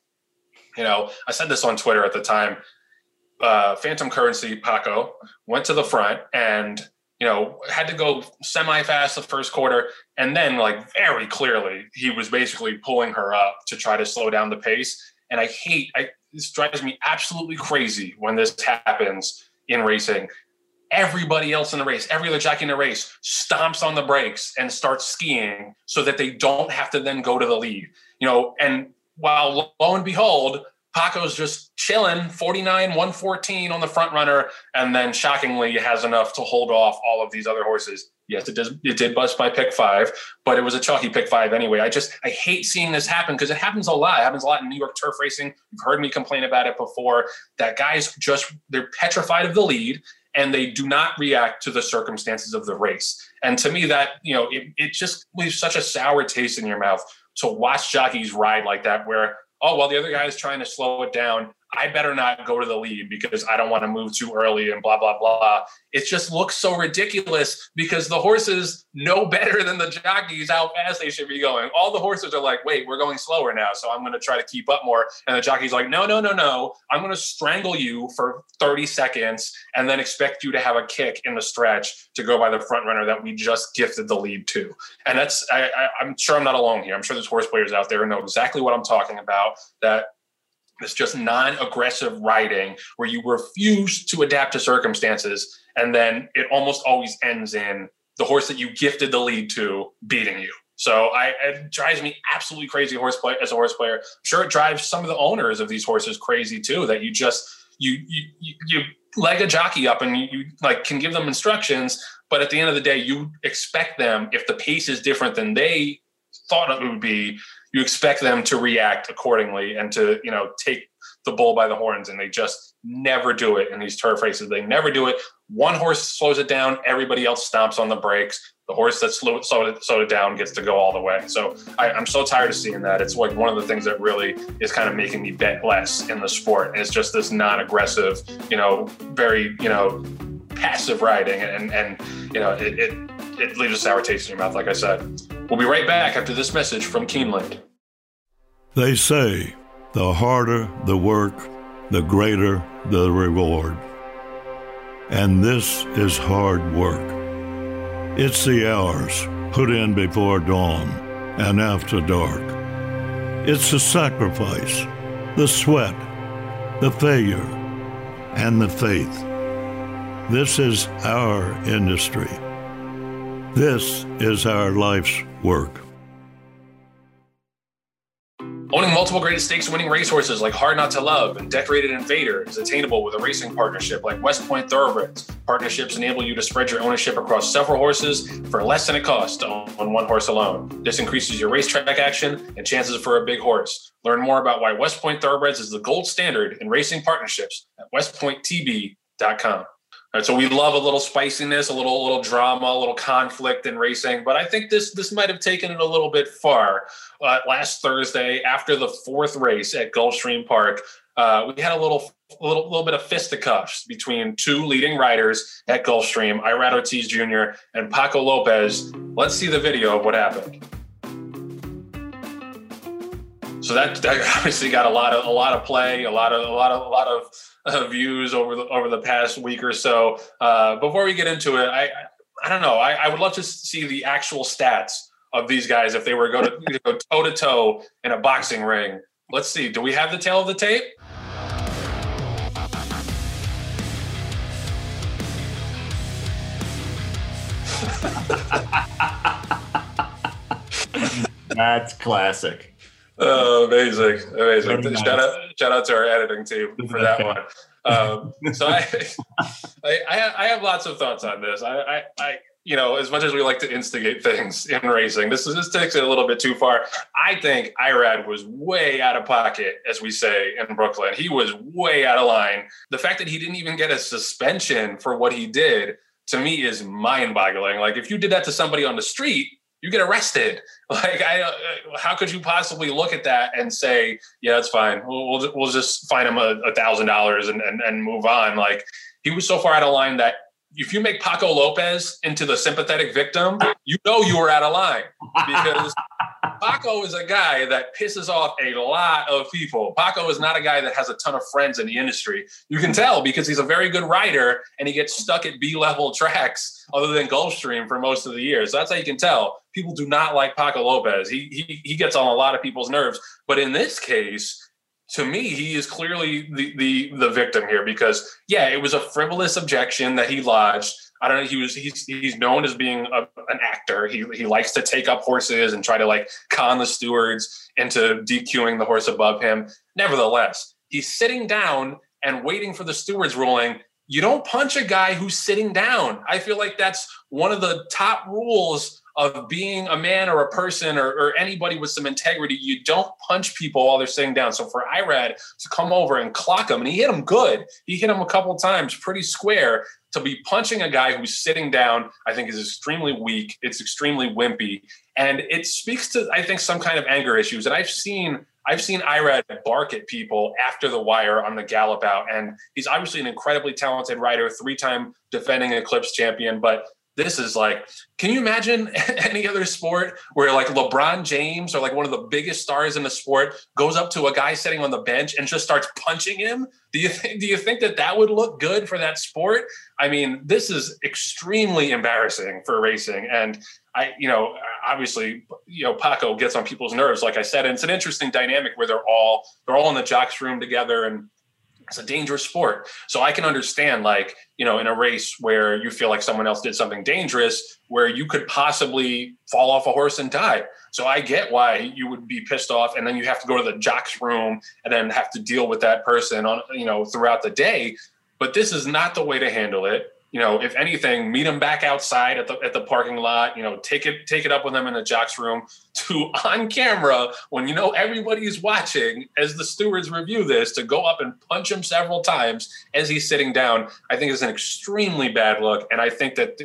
I said this on Twitter at the time. Phantom Currency Paco went to the front and had to go semi-fast the first quarter. And then very clearly, he was basically pulling her up to try to slow down the pace. And this drives me absolutely crazy when this happens in racing. Everybody else in the race, every other jockey in the race stomps on the brakes and starts skiing so that they don't have to then go to the lead. And while lo and behold, Paco's just chilling, 49, 114 on the front runner, and then shockingly has enough to hold off all of these other horses. Yes, it did bust my pick 5, but it was a chalky pick 5 anyway. I hate seeing this happen because it happens a lot. It happens a lot in New York turf racing. You've heard me complain about it before, that guys they're petrified of the lead and they do not react to the circumstances of the race. And to me that, it just leaves such a sour taste in your mouth to watch jockeys ride like that where, while the other guy is trying to slow it down, I better not go to the lead because I don't want to move too early and blah, blah, blah. It just looks so ridiculous because the horses know better than the jockeys how fast they should be going. All the horses are like, wait, we're going slower now, so I'm going to try to keep up more. And the jockey's like, no. I'm going to strangle you for 30 seconds and then expect you to have a kick in the stretch to go by the front runner that we just gifted the lead to. And I'm sure I'm not alone here. I'm sure there's horse players out there who know exactly what I'm talking about, that it's just non-aggressive riding where you refuse to adapt to circumstances. And then it almost always ends in the horse that you gifted the lead to beating you. So it drives me absolutely crazy as a horse player. I'm sure it drives some of the owners of these horses crazy too, that you leg a jockey up and you can give them instructions. But at the end of the day, you expect them, if the pace is different than they thought it would be, you expect them to react accordingly and to, take the bull by the horns, and they just never do it in these turf races. They never do it. One horse slows it down. Everybody else stomps on the brakes. The horse that slowed it down gets to go all the way. So I'm so tired of seeing that. It's one of the things that really is kind of making me bet less in the sport. It's just this non-aggressive, very, passive riding. And it leaves a sour taste in your mouth, like I said. We'll be right back after this message from Keeneland. They say the harder the work, the greater the reward. And this is hard work. It's the hours put in before dawn and after dark. It's the sacrifice, the sweat, the failure, and the faith. This is our industry. This is our life's work. Owning multiple graded stakes winning racehorses like Hard Not to Love and Decorated Invader is attainable with a racing partnership like West Point Thoroughbreds. Partnerships enable you to spread your ownership across several horses for less than it costs to own one horse alone. This increases your racetrack action and chances for a big horse. Learn more about why West Point Thoroughbreds is the gold standard in racing partnerships at westpointtb.com. All right, so we love a little spiciness, a little drama, a little conflict in racing, but I think this might have taken it a little bit far. Last Thursday, after the fourth race at Gulfstream Park, we had a little bit of fisticuffs between two leading riders at Gulfstream, Irad Ortiz Jr. and Paco Lopez. Let's see the video of what happened. So that obviously got a lot of play, a lot of views over the past week or so. Before we get into it, I don't know. I would love to see the actual stats of these guys if they were going to go toe to toe in a boxing ring. Let's see. Do we have the tail of the tape? That's classic. Oh, amazing. Nice. Shout out to our editing team for that one. So I have lots of thoughts on this. I as much as we like to instigate things in racing, this takes it a little bit too far. I think Irad was way out of pocket, as we say in Brooklyn. He was way out of line. The fact that he didn't even get a suspension for what he did, to me, is mind-boggling. Like, if you did that to somebody on the street, you get arrested. Like, how could you possibly look at that and say, yeah, it's fine. We'll just fine him $1,000 and move on. Like, he was so far out of line that if you make Paco Lopez into the sympathetic victim, you know you were out of line, because Paco is a guy that pisses off a lot of people. Paco is not a guy that has a ton of friends in the industry. You can tell because he's a very good rider and he gets stuck at B-level tracks other than Gulfstream for most of the year. So that's how you can tell. People do not like Paco Lopez. He gets on a lot of people's nerves. But in this case, to me, he is clearly the victim here, because, yeah, it was a frivolous objection that he lodged. I don't know. He's known as being an actor. He likes to take up horses and try to, like, con the stewards into DQing the horse above him. Nevertheless, he's sitting down and waiting for the steward's ruling. You don't punch a guy who's sitting down. I feel like that's one of the top rules of being a man or a person or anybody with some integrity. You don't punch people while they're sitting down. So for Irad to come over and clock him, and he hit him good. He hit him a couple of times pretty square. To be punching a guy who's sitting down, I think, is extremely weak. It's extremely wimpy. And it speaks to, I think, some kind of anger issues. And I've seen Irad bark at people after the wire on the gallop out. And he's obviously an incredibly talented rider, 3-time defending Eclipse champion. But this is like, can you imagine any other sport where, like, LeBron James, or like one of the biggest stars in the sport, goes up to a guy sitting on the bench and just starts punching him? Do you think that would look good for that sport? I mean, this is extremely embarrassing for racing. And obviously, Paco gets on people's nerves, like I said, and it's an interesting dynamic where they're all in the jocks room together, and it's a dangerous sport. So I can understand, like, in a race where you feel like someone else did something dangerous, where you could possibly fall off a horse and die. So I get why you would be pissed off, and then you have to go to the jocks room and then have to deal with that person throughout the day. But this is not the way to handle it. If anything, meet them back outside at the parking lot. Take it up with them in the jocks room, to on camera when everybody's watching as the stewards review this, to go up and punch him several times as he's sitting down. I think is an extremely bad look, and I think that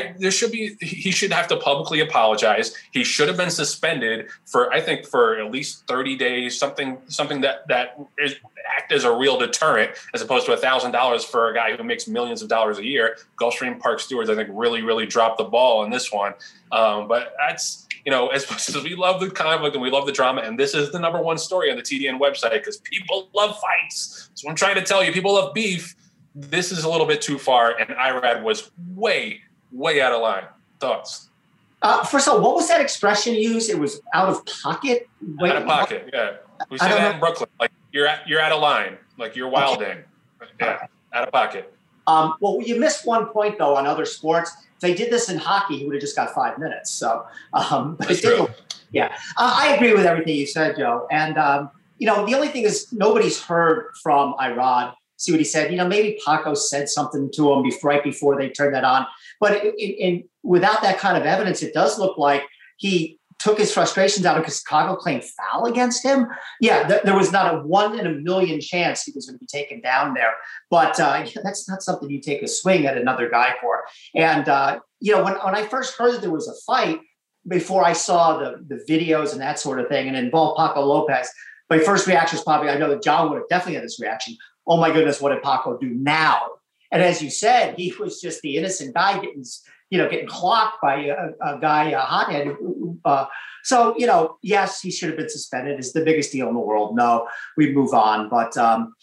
he should have to publicly apologize. He should have been suspended for at least 30 days, something that is act as a real deterrent, as opposed to $1,000 for a guy who makes millions of dollars a year. Gulfstream Park stewards, I think, really, really dropped the ball in this one. But that's, as much as we love the conflict and we love the drama, and this is the number one story on the TDN website because people love fights. So I'm trying to tell you, people love beef. This is a little bit too far, and Irad was way, way out of line. Thoughts? First of all, what was that expression used? It was out of pocket? Out of pocket, yeah. We say that in Brooklyn. Like you're out of line. Like you're wilding. Okay. Yeah, out of pocket. Well, you missed one point, though, on other sports. If they did this in hockey, he would have just got 5 minutes. So, That's true. Yeah. I agree with everything you said, Joe. And, the only thing is nobody's heard from Irod. See what he said. Maybe Paco said something to him right before they turned that on. But without that kind of evidence, it does look like he took his frustrations out because Chicago claimed foul against him. Yeah, there was not a 1 in a million chance he was going to be taken down there. But that's not something you take a swing at another guy for. And, when I first heard that there was a fight, before I saw the videos and that sort of thing, and it involved Paco Lopez, my first reaction was probably, I know that John would have definitely had this reaction. Oh my goodness, what did Paco do now? And as you said, he was just the innocent guy getting clocked by a guy, a hothead. So, yes, he should have been suspended. It's the biggest deal in the world. No, we move on. But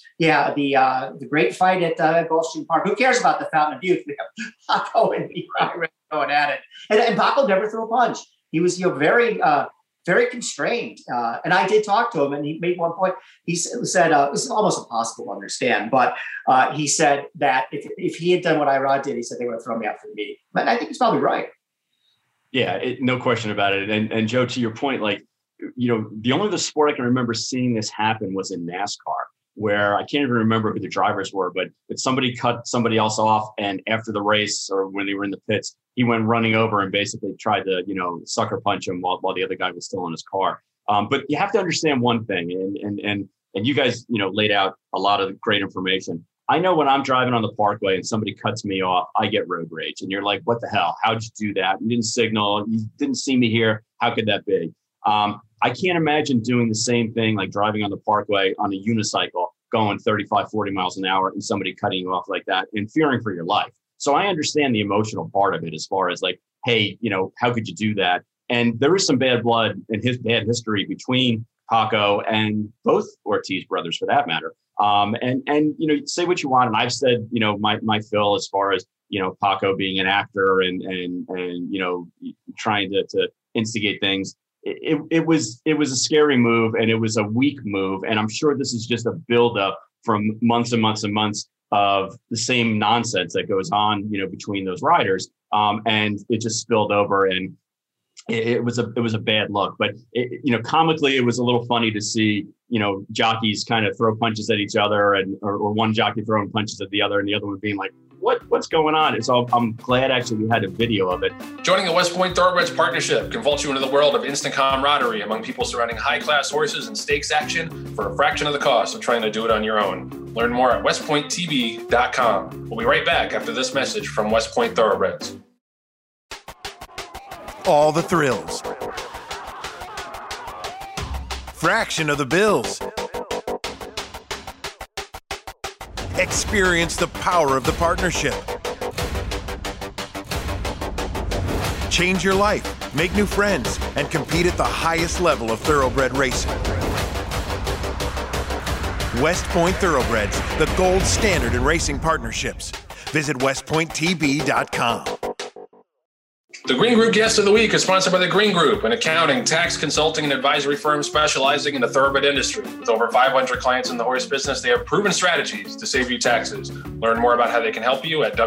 the great fight at Gulfstream Park. Who cares about the Fountain of Youth? We have Paco and Ray going at it. And Paco never threw a punch. He was, very, very constrained. And I did talk to him, and he made one point. He said, it was almost impossible to understand, but he said that if he had done what Irod did, he said they would have thrown me out for the meeting. But I think he's probably right. Yeah, no question about it. And Joe, to your point, the only the sport I can remember seeing this happen was in NASCAR, where I can't even remember who the drivers were, but somebody cut somebody else off, and after the race or when they were in the pits, he went running over and basically tried to, sucker punch him while the other guy was still in his car. But you have to understand one thing, and you guys, laid out a lot of great information. I know when I'm driving on the Parkway and somebody cuts me off, I get road rage. And you're like, what the hell? How'd you do that? You didn't signal. You didn't see me here. How could that be? I can't imagine doing the same thing, like driving on the Parkway on a unicycle, going 35, 40 miles an hour and somebody cutting you off like that and fearing for your life. So I understand the emotional part of it as far as like, hey, how could you do that? And there is some bad blood and his bad history between Paco and both Ortiz brothers for that matter. And say what you want. And I've said, my fill as far as, Paco being an actor and trying to instigate things. It was a scary move, and it was a weak move. And I'm sure this is just a buildup from months and months and months of the same nonsense that goes on, between those riders. And it just spilled over, and it was a bad look. But comically, it was a little funny to see, jockeys kind of throw punches at each other, or one jockey throwing punches at the other, and the other one being like, what's going on? So I'm glad actually we had a video of it. Joining the West Point Thoroughbreds partnership can vault you into the world of instant camaraderie among people surrounding high-class horses and stakes action for a fraction of the cost of trying to do it on your own. Learn more at westpointtb.com. We'll be right back after this message from West Point Thoroughbreds. All the thrills. Fraction of the bills. Experience the power of the partnership. Change your life, make new friends, and compete at the highest level of thoroughbred racing. West Point Thoroughbreds, the gold standard in racing partnerships. Visit westpointtb.com. The Green Group Guest of the Week is sponsored by The Green Group, an accounting, tax consulting, and advisory firm specializing in the thoroughbred industry. With over 500 clients in the horse business, they have proven strategies to save you taxes. Learn more about how they can help you at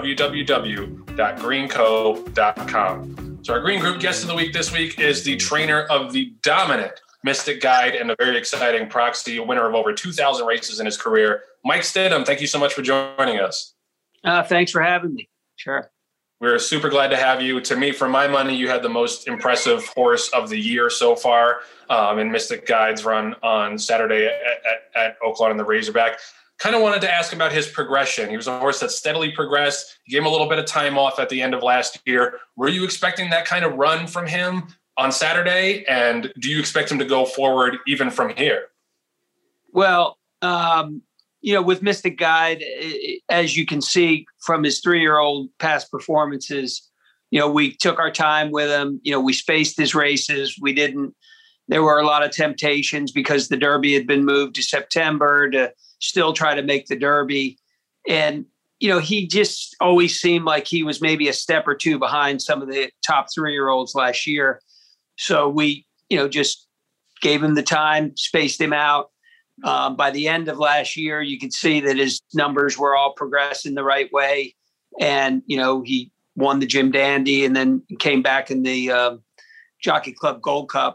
www.greenco.com. So our Green Group Guest of the Week this week is the trainer of the dominant Mystic Guide and a very exciting Proxy, a winner of over 2,000 races in his career. Mike Stidham, thank you so much for joining us. Thanks for having me. Sure. We're super glad to have you. To me, for my money, you had the most impressive horse of the year so far in Mystic Guide's run on Saturday at Oaklawn and the Razorback. Kind of wanted to ask about his progression. He was a horse that steadily progressed. You gave him a little bit of time off at the end of last year. Were you expecting that kind of run from him on Saturday? And do you expect him to go forward even from here? Well, with Mystic Guide, as you can see from his 3-year-old past performances, we took our time with him. We spaced his races. There were a lot of temptations because the Derby had been moved to September to still try to make the Derby. And, he just always seemed like he was maybe a step or two behind some of the top 3-year-olds last year. So we, just gave him the time, spaced him out. By the end of last year, you could see that his numbers were all progressing the right way. And, he won the Jim Dandy and then came back in the Jockey Club Gold Cup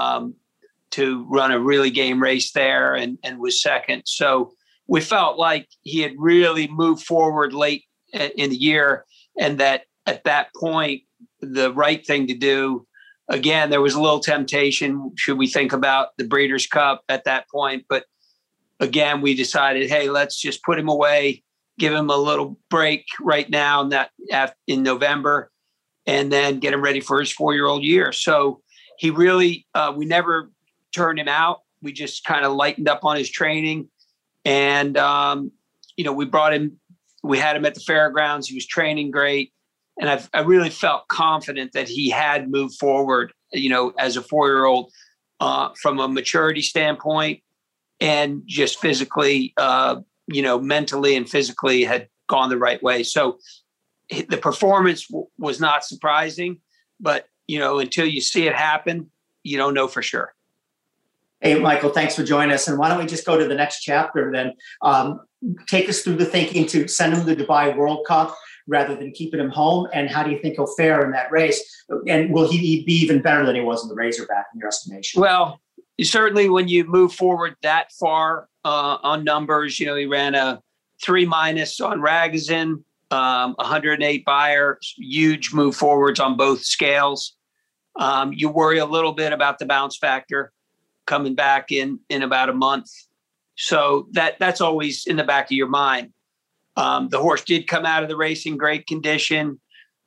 to run a really game race there and was second. So we felt like he had really moved forward late in the year, and that at that point, the right thing to do, again, there was a little temptation. Should we think about the Breeders' Cup at that point? But again, we decided, hey, let's just put him away, give him a little break right now in November, and then get him ready for his 4-year-old year. So he really, we never turned him out. We just kind of lightened up on his training. And, we brought him, we had him at the fairgrounds. He was training great. And I really felt confident that he had moved forward, as a 4-year-old from a maturity standpoint, and just physically, mentally and physically had gone the right way. So the performance was not surprising, but, until you see it happen, you don't know for sure. Hey, Michael, thanks for joining us. And why don't we just go to the next chapter then? Take us through the thinking to send him to the Dubai World Cup rather than keeping him home. And how do you think he'll fare in that race? And will he be even better than he was in the Razorback in your estimation? Well, certainly when you move forward that far on numbers, he ran a 3- on Ragozin, 108 Beyer, huge move forwards on both scales. You worry a little bit about the bounce factor coming back in about a month. So that's always in the back of your mind. The horse did come out of the race in great condition.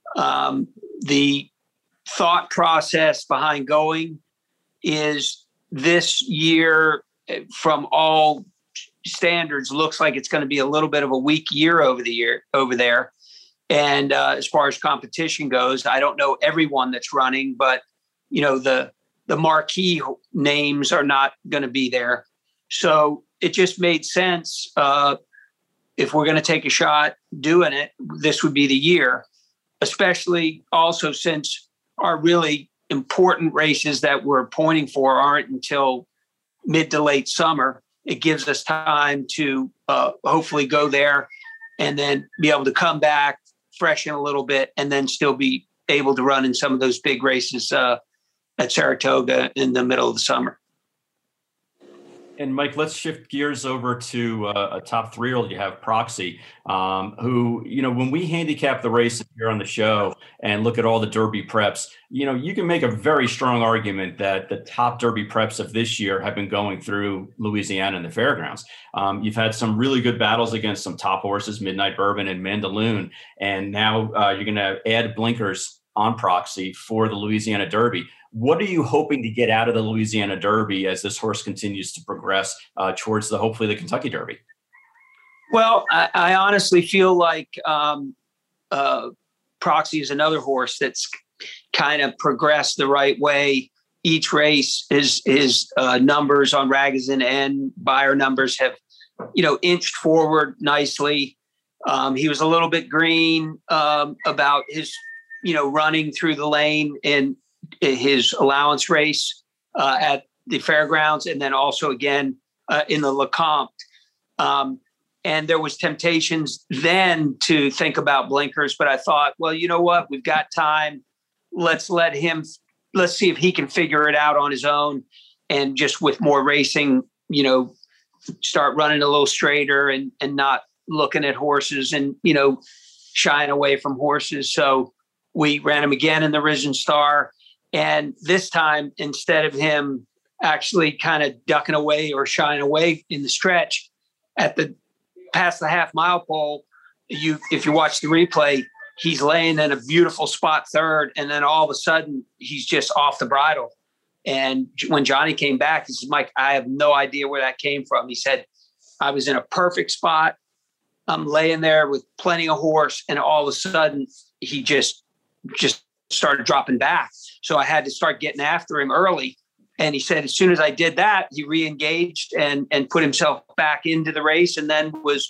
The thought process behind going is this year, from all standards, looks like it's going to be a little bit of a weak year over there. And as far as competition goes, I don't know everyone that's running, but the marquee names are not going to be there. So it just made sense. If we're going to take a shot doing it, this would be the year, especially also since our really important races that we're pointing for aren't until mid to late summer. It gives us time to hopefully go there and then be able to come back, freshen a little bit, and then still be able to run in some of those big races at Saratoga in the middle of the summer. And Mike, let's shift gears over to a top 3-year-old you have, Proxy, who, when we handicap the races here on the show and look at all the Derby preps, you can make a very strong argument that the top Derby preps of this year have been going through Louisiana and the fairgrounds. You've had some really good battles against some top horses, Midnight Bourbon and Mandaloon, and now you're going to add blinkers on Proxy for the Louisiana Derby. What are you hoping to get out of the Louisiana Derby as this horse continues to progress towards hopefully the Kentucky Derby? Well, I honestly feel like Proxy is another horse that's kind of progressed the right way. Each race, his numbers on Ragozin and Beyer numbers have, inched forward nicely. He was a little bit green about his, running through the lane in his allowance race at the fairgrounds, and then also again in the Lecomte. And there was temptations then to think about blinkers, but I thought, well, you know what? We've got time. Let's see if he can figure it out on his own, and just with more racing, start running a little straighter and not looking at horses and, shying away from horses. So we ran him again in the Risen Star. And this time, instead of him actually kind of ducking away or shying away in the stretch past the half-mile pole, if you watch the replay, he's laying in a beautiful spot third, and then all of a sudden he's just off the bridle. And when Johnny came back, he said, Mike, I have no idea where that came from. He said, I was in a perfect spot. I'm laying there with plenty of horse, and all of a sudden he just started dropping back. So I had to start getting after him early. And he said, as soon as I did that, he re-engaged and put himself back into the race, and then was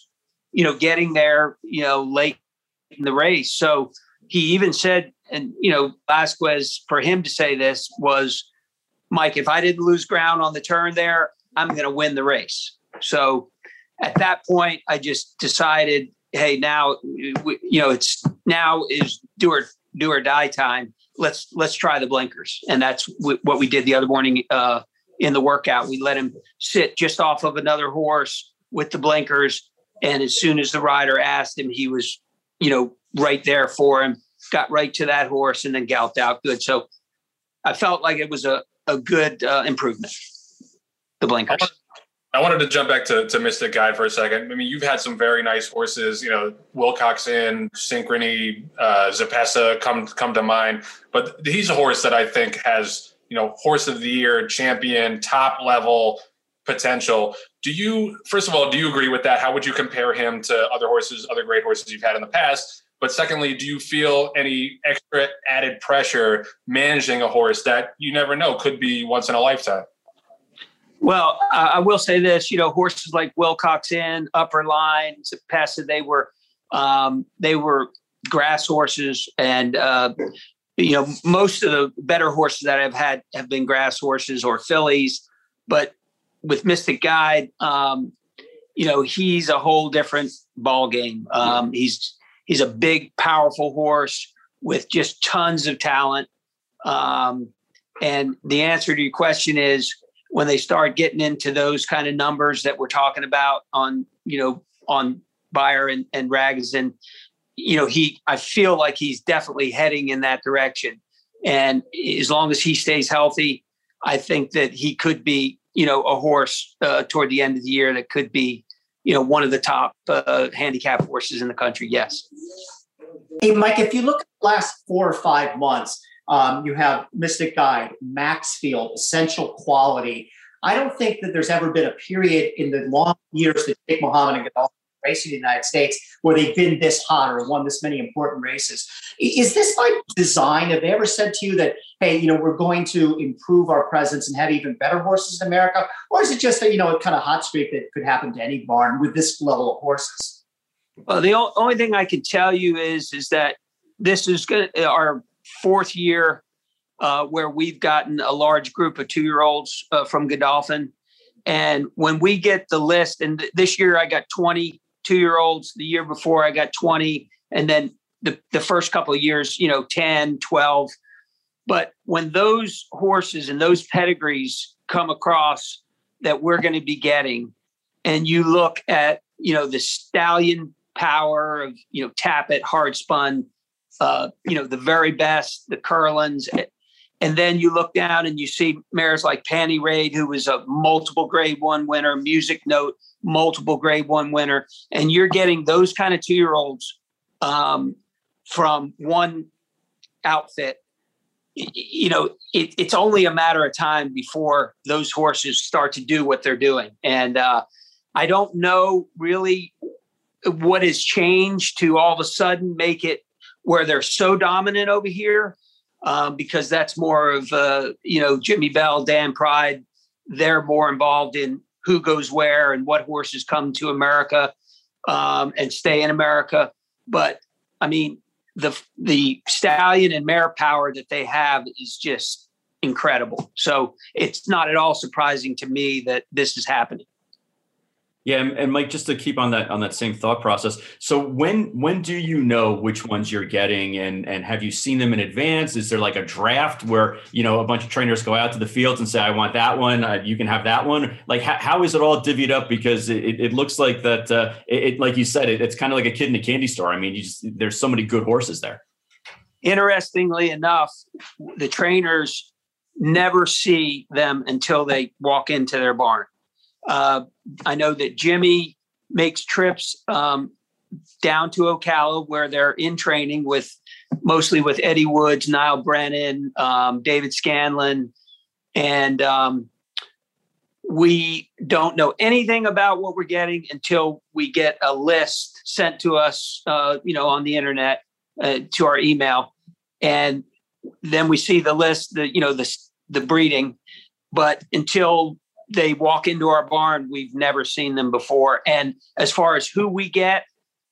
getting there, late in the race. So he even said, and, Vasquez, for him to say this was, Mike, if I didn't lose ground on the turn there, I'm going to win the race. So at that point, I just decided, hey, now, it's now is do or die time. Let's try the blinkers. And that's what we did the other morning in the workout. We let him sit just off of another horse with the blinkers. And as soon as the rider asked him, he was, right there for him, got right to that horse and then galloped out good. So I felt like it was a good improvement, the blinkers. I wanted to jump back to Mystic Guide for a second. I mean, you've had some very nice horses, Wilcox Inn, Synchrony, Zapesa come to mind. But he's a horse that I think has, horse of the year, champion, top level potential. First of all, do you agree with that? How would you compare him to other great horses you've had in the past? But secondly, do you feel any extra added pressure managing a horse that you never know could be once in a lifetime? Well, I will say this, horses like Wilcox Inn, Upper Line, Zapesa, they were grass horses. And, most of the better horses that I've had have been grass horses or fillies. But with Mystic Guide, he's a whole different ball game. He's a big, powerful horse with just tons of talent. And the answer to your question is, when they start getting into those kind of numbers that we're talking about on Beyer and Ragozin, I feel like he's definitely heading in that direction. And as long as he stays healthy, I think that he could be, a horse toward the end of the year that could be, one of the top handicap horses in the country. Yes. Hey, Mike, if you look at the last 4 or 5 months, you have Mystic Guide, Maxfield, Essential Quality. I don't think that there's ever been a period in the long years that Jake Muhammad and Godolphin racing in the United States where they've been this hot or won this many important races. Is this by design? Have they ever said to you that, hey, we're going to improve our presence and have even better horses in America? Or is it just a kind of hot streak that could happen to any barn with this level of horses? Well, the only thing I can tell you is that this is our 4th year where we've gotten a large group of 2-year-olds from Godolphin. And when we get the list, and this year I got 20 2-year-olds, the year before I got 20, and then the first couple of years, 10, 12. But when those horses and those pedigrees come across that we're going to be getting, and you look at, the stallion power of, Tappet, Hard Spun, the very best, the Curlins. And then you look down and you see mares like Panty Raid, who was a multiple grade 1 winner, Music Note, multiple grade 1 winner. And you're getting those kind of 2-year-olds from one outfit. It's only a matter of time before those horses start to do what they're doing. And I don't know really what has changed to all of a sudden make it where they're so dominant over here, because that's more of, Jimmy Bell, Dan Pride. They're more involved in who goes where and what horses come to America and stay in America. But, I mean, the stallion and mare power that they have is just incredible. So it's not at all surprising to me that this is happening. Yeah, and Mike, just to keep on that same thought process. So when do you know which ones you're getting, and have you seen them in advance? Is there like a draft where a bunch of trainers go out to the fields and say, I want that one, you can have that one? Like how is it all divvied up? Because it looks like that like you said, it's kind of like a kid in a candy store. I mean, there's so many good horses there. Interestingly enough, the trainers never see them until they walk into their barn. I know that Jimmy makes trips down to Ocala where they're in training mostly with Eddie Woods, Niall Brennan, David Scanlon. And we don't know anything about what we're getting until we get a list sent to us, on the internet, to our email. And then we see the list, the breeding. But until they walk into our barn, we've never seen them before. And as far as who we get,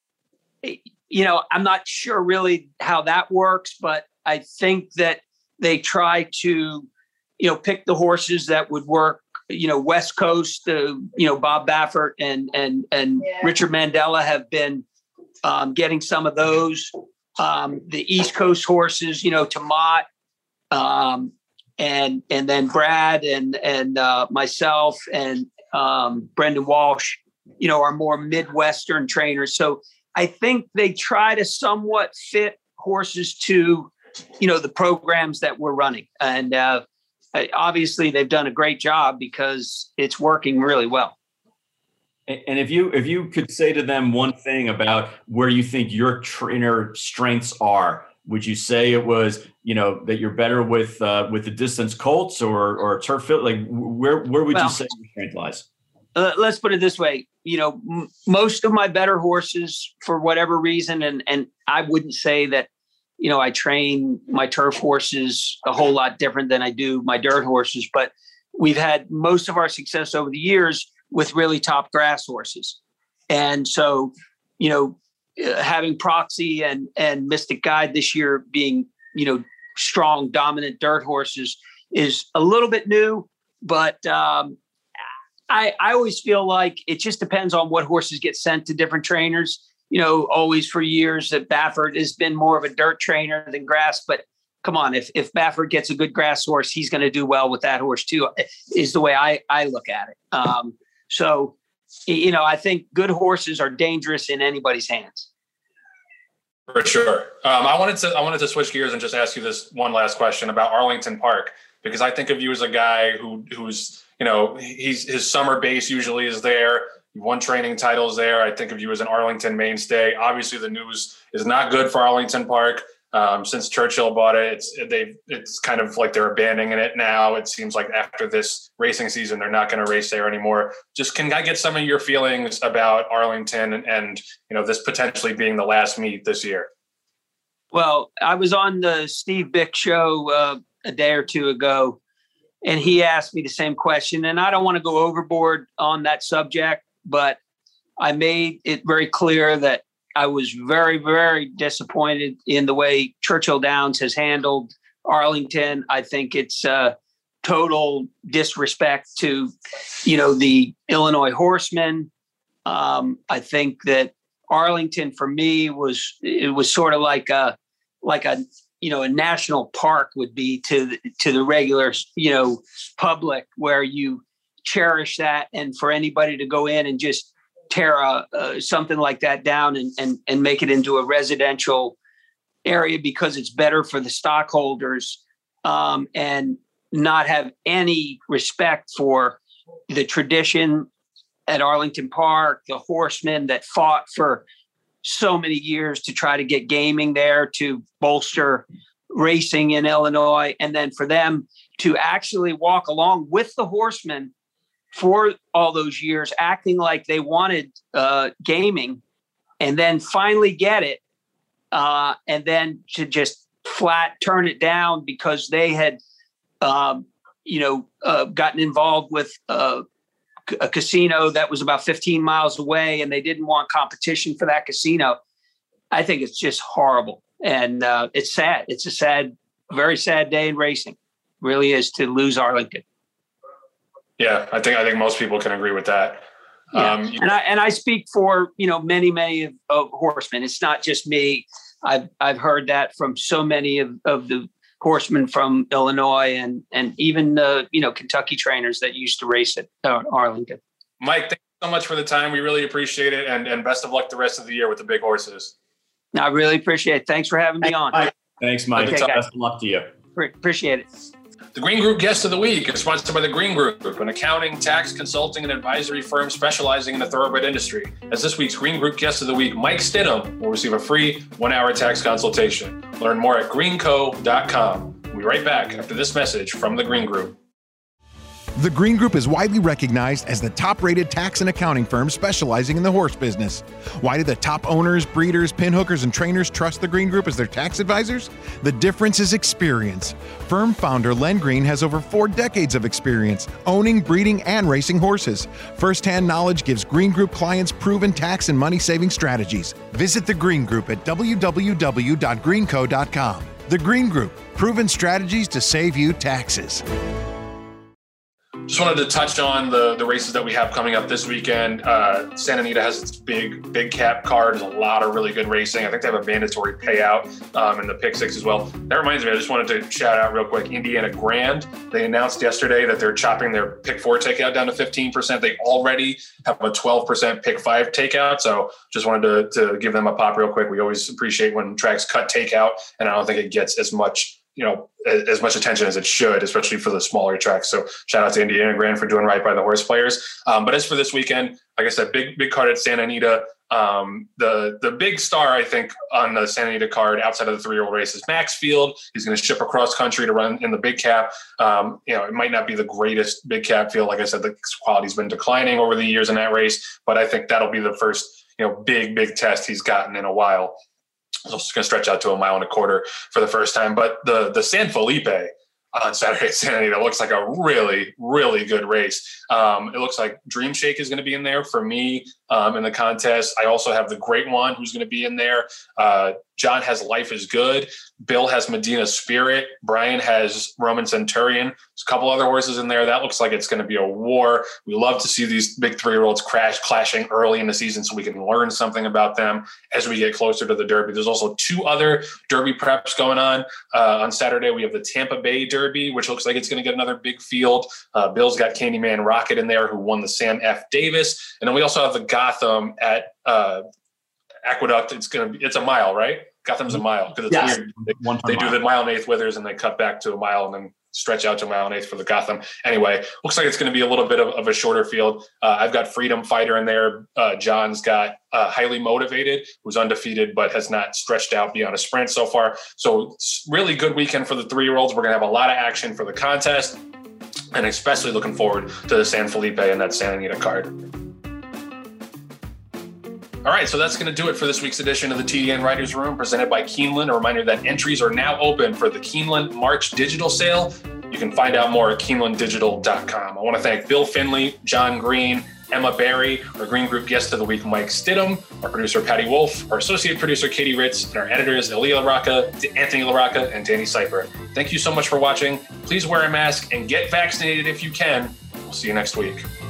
I'm not sure really how that works, but I think that they try to, pick the horses that would work, West Coast, Bob Baffert and Richard Mandella have been getting some of those. The East Coast horses, Tomat, and then Brad and myself and Brendan Walsh, are more Midwestern trainers. So I think they try to somewhat fit horses to, the programs that we're running. And obviously they've done a great job because it's working really well. And if you could say to them one thing about where you think your trainer strengths are, would you say it was, that you're better with the distance colts or turf field? Like where would you say your strength lies? Let's put it this way. Most of my better horses, for whatever reason, and I wouldn't say that, I train my turf horses a whole lot different than I do my dirt horses, but we've had most of our success over the years with really top grass horses. And so, having Proxy and Mystic Guide this year being, strong, dominant dirt horses is a little bit new, but I always feel like it just depends on what horses get sent to different trainers. Always for years that Baffert has been more of a dirt trainer than grass, but come on, if Baffert gets a good grass horse, he's going to do well with that horse too, is the way I look at it. So, I think good horses are dangerous in anybody's hands. For sure. I wanted to switch gears and just ask you this one last question about Arlington Park, because I think of you as a guy who's, his summer base usually is there. You won training titles there. I think of you as an Arlington mainstay. Obviously the news is not good for Arlington Park. Since Churchill bought it, it's kind of like they're abandoning it now. It seems like after this racing season, they're not going to race there anymore. Just can I get some of your feelings about Arlington and this potentially being the last meet this year? Well, I was on the Steve Bick show a day or two ago, and he asked me the same question. And I don't want to go overboard on that subject, but I made it very clear that I was very, very disappointed in the way Churchill Downs has handled Arlington. I think it's total disrespect to, the Illinois horsemen. I think that Arlington for me was sort of like a national park would be to the regular, public, where you cherish that. And for anybody to go in and just tear something like that down and make it into a residential area because it's better for the stockholders, and not have any respect for the tradition at Arlington Park, the horsemen that fought for so many years to try to get gaming there to bolster racing in Illinois. And then for them to actually walk along with the horsemen for all those years, acting like they wanted gaming, and then finally get it, and then to just flat turn it down because they had, gotten involved with a casino that was about 15 miles away, and they didn't want competition for that casino. I think it's just horrible, and it's sad. It's a very sad day in racing. It really is, to lose Arlington. Yeah, I think most people can agree with that. Yeah. And I speak for many of horsemen. It's not just me. I've heard that from so many of the horsemen from Illinois and even the Kentucky trainers that used to race at Arlington. Mike, thank you so much for the time. We really appreciate it, and best of luck the rest of the year with the big horses. No, I really appreciate it. Thanks for having me on. Thanks, Mike. Okay, best of luck to you. Appreciate it. The Green Group Guest of the Week is sponsored by the Green Group, an accounting, tax, consulting, and advisory firm specializing in the thoroughbred industry. As this week's Green Group Guest of the Week, Mike Stidham will receive a free 1-hour tax consultation. Learn more at greenco.com. We'll be right back after this message from the Green Group. The Green Group is widely recognized as the top-rated tax and accounting firm specializing in the horse business. Why do the top owners, breeders, pinhookers, and trainers trust the Green Group as their tax advisors? The difference is experience. Firm founder Len Green has over 4 decades of experience owning, breeding, and racing horses. First-hand knowledge gives Green Group clients proven tax and money-saving strategies. Visit the Green Group at www.greenco.com. The Green Group, proven strategies to save you taxes. Just wanted to touch on the races that we have coming up this weekend. Santa Anita has its big cap card. There's a lot of really good racing. I think they have a mandatory payout in the Pick Six as well. That reminds me, I just wanted to shout out real quick, Indiana Grand. They announced yesterday that they're chopping their Pick 4 takeout down to 15%. They already have a 12% Pick 5 takeout. So just wanted to give them a pop real quick. We always appreciate when tracks cut takeout, and I don't think it gets as much attention as it should, especially for the smaller tracks. So shout out to Indiana Grand for doing right by the horse players. But as for this weekend, like I said, big card at Santa Anita. The big star, I think, on the Santa Anita card outside of the 3-year-old race is Maxfield. He's going to ship across country to run in the big cap. It might not be the greatest big cap field. Like I said, the quality's been declining over the years in that race, but I think that'll be the first, big test he's gotten in a while. It's also going to stretch out to 1.25 miles for the first time. But the San Felipe on Saturday at Santa Anita looks like a really, really good race. It looks like Dream Shake is going to be in there for me in the contest. I also have the Great One who's going to be in there. John has Life is Good. Bill has Medina Spirit. Brian has Roman Centurion. There's a couple other horses in there. That looks like it's going to be a war. We love to see these big 3-year-olds clashing early in the season so we can learn something about them as we get closer to the Derby. There's also 2 other Derby preps going on. On Saturday, we have the Tampa Bay Derby, which looks like it's going to get another big field. Bill's got Candyman Rocket in there, who won the Sam F. Davis. And then we also have the Gotham at Aqueduct. It's a mile, right? Gotham's a mile because it's weird. They do the 1 1/8 Withers and they cut back to 1 mile and then stretch out to 1 1/8 for the Gotham. Anyway, looks like it's going to be a little bit of a shorter field. I've got Freedom Fighter in there. John's got Highly Motivated, who's undefeated but has not stretched out beyond a sprint so far. So it's really good weekend for the 3-year-olds. We're going to have a lot of action for the contest, and especially looking forward to the San Felipe and that Santa Anita card. All right, so that's going to do it for this week's edition of the TDN Writers Room presented by Keeneland. A reminder that entries are now open for the Keeneland March digital sale. You can find out more at KeenelandDigital.com. I want to thank Bill Finley, John Green, Emma Barry, our Green Group guest of the week, Mike Stidham, our producer, Patty Wolf, our associate producer, Katie Ritz, and our editors, Elia LaRocca, Anthony LaRocca, and Danny Seiper. Thank you so much for watching. Please wear a mask and get vaccinated if you can. We'll see you next week.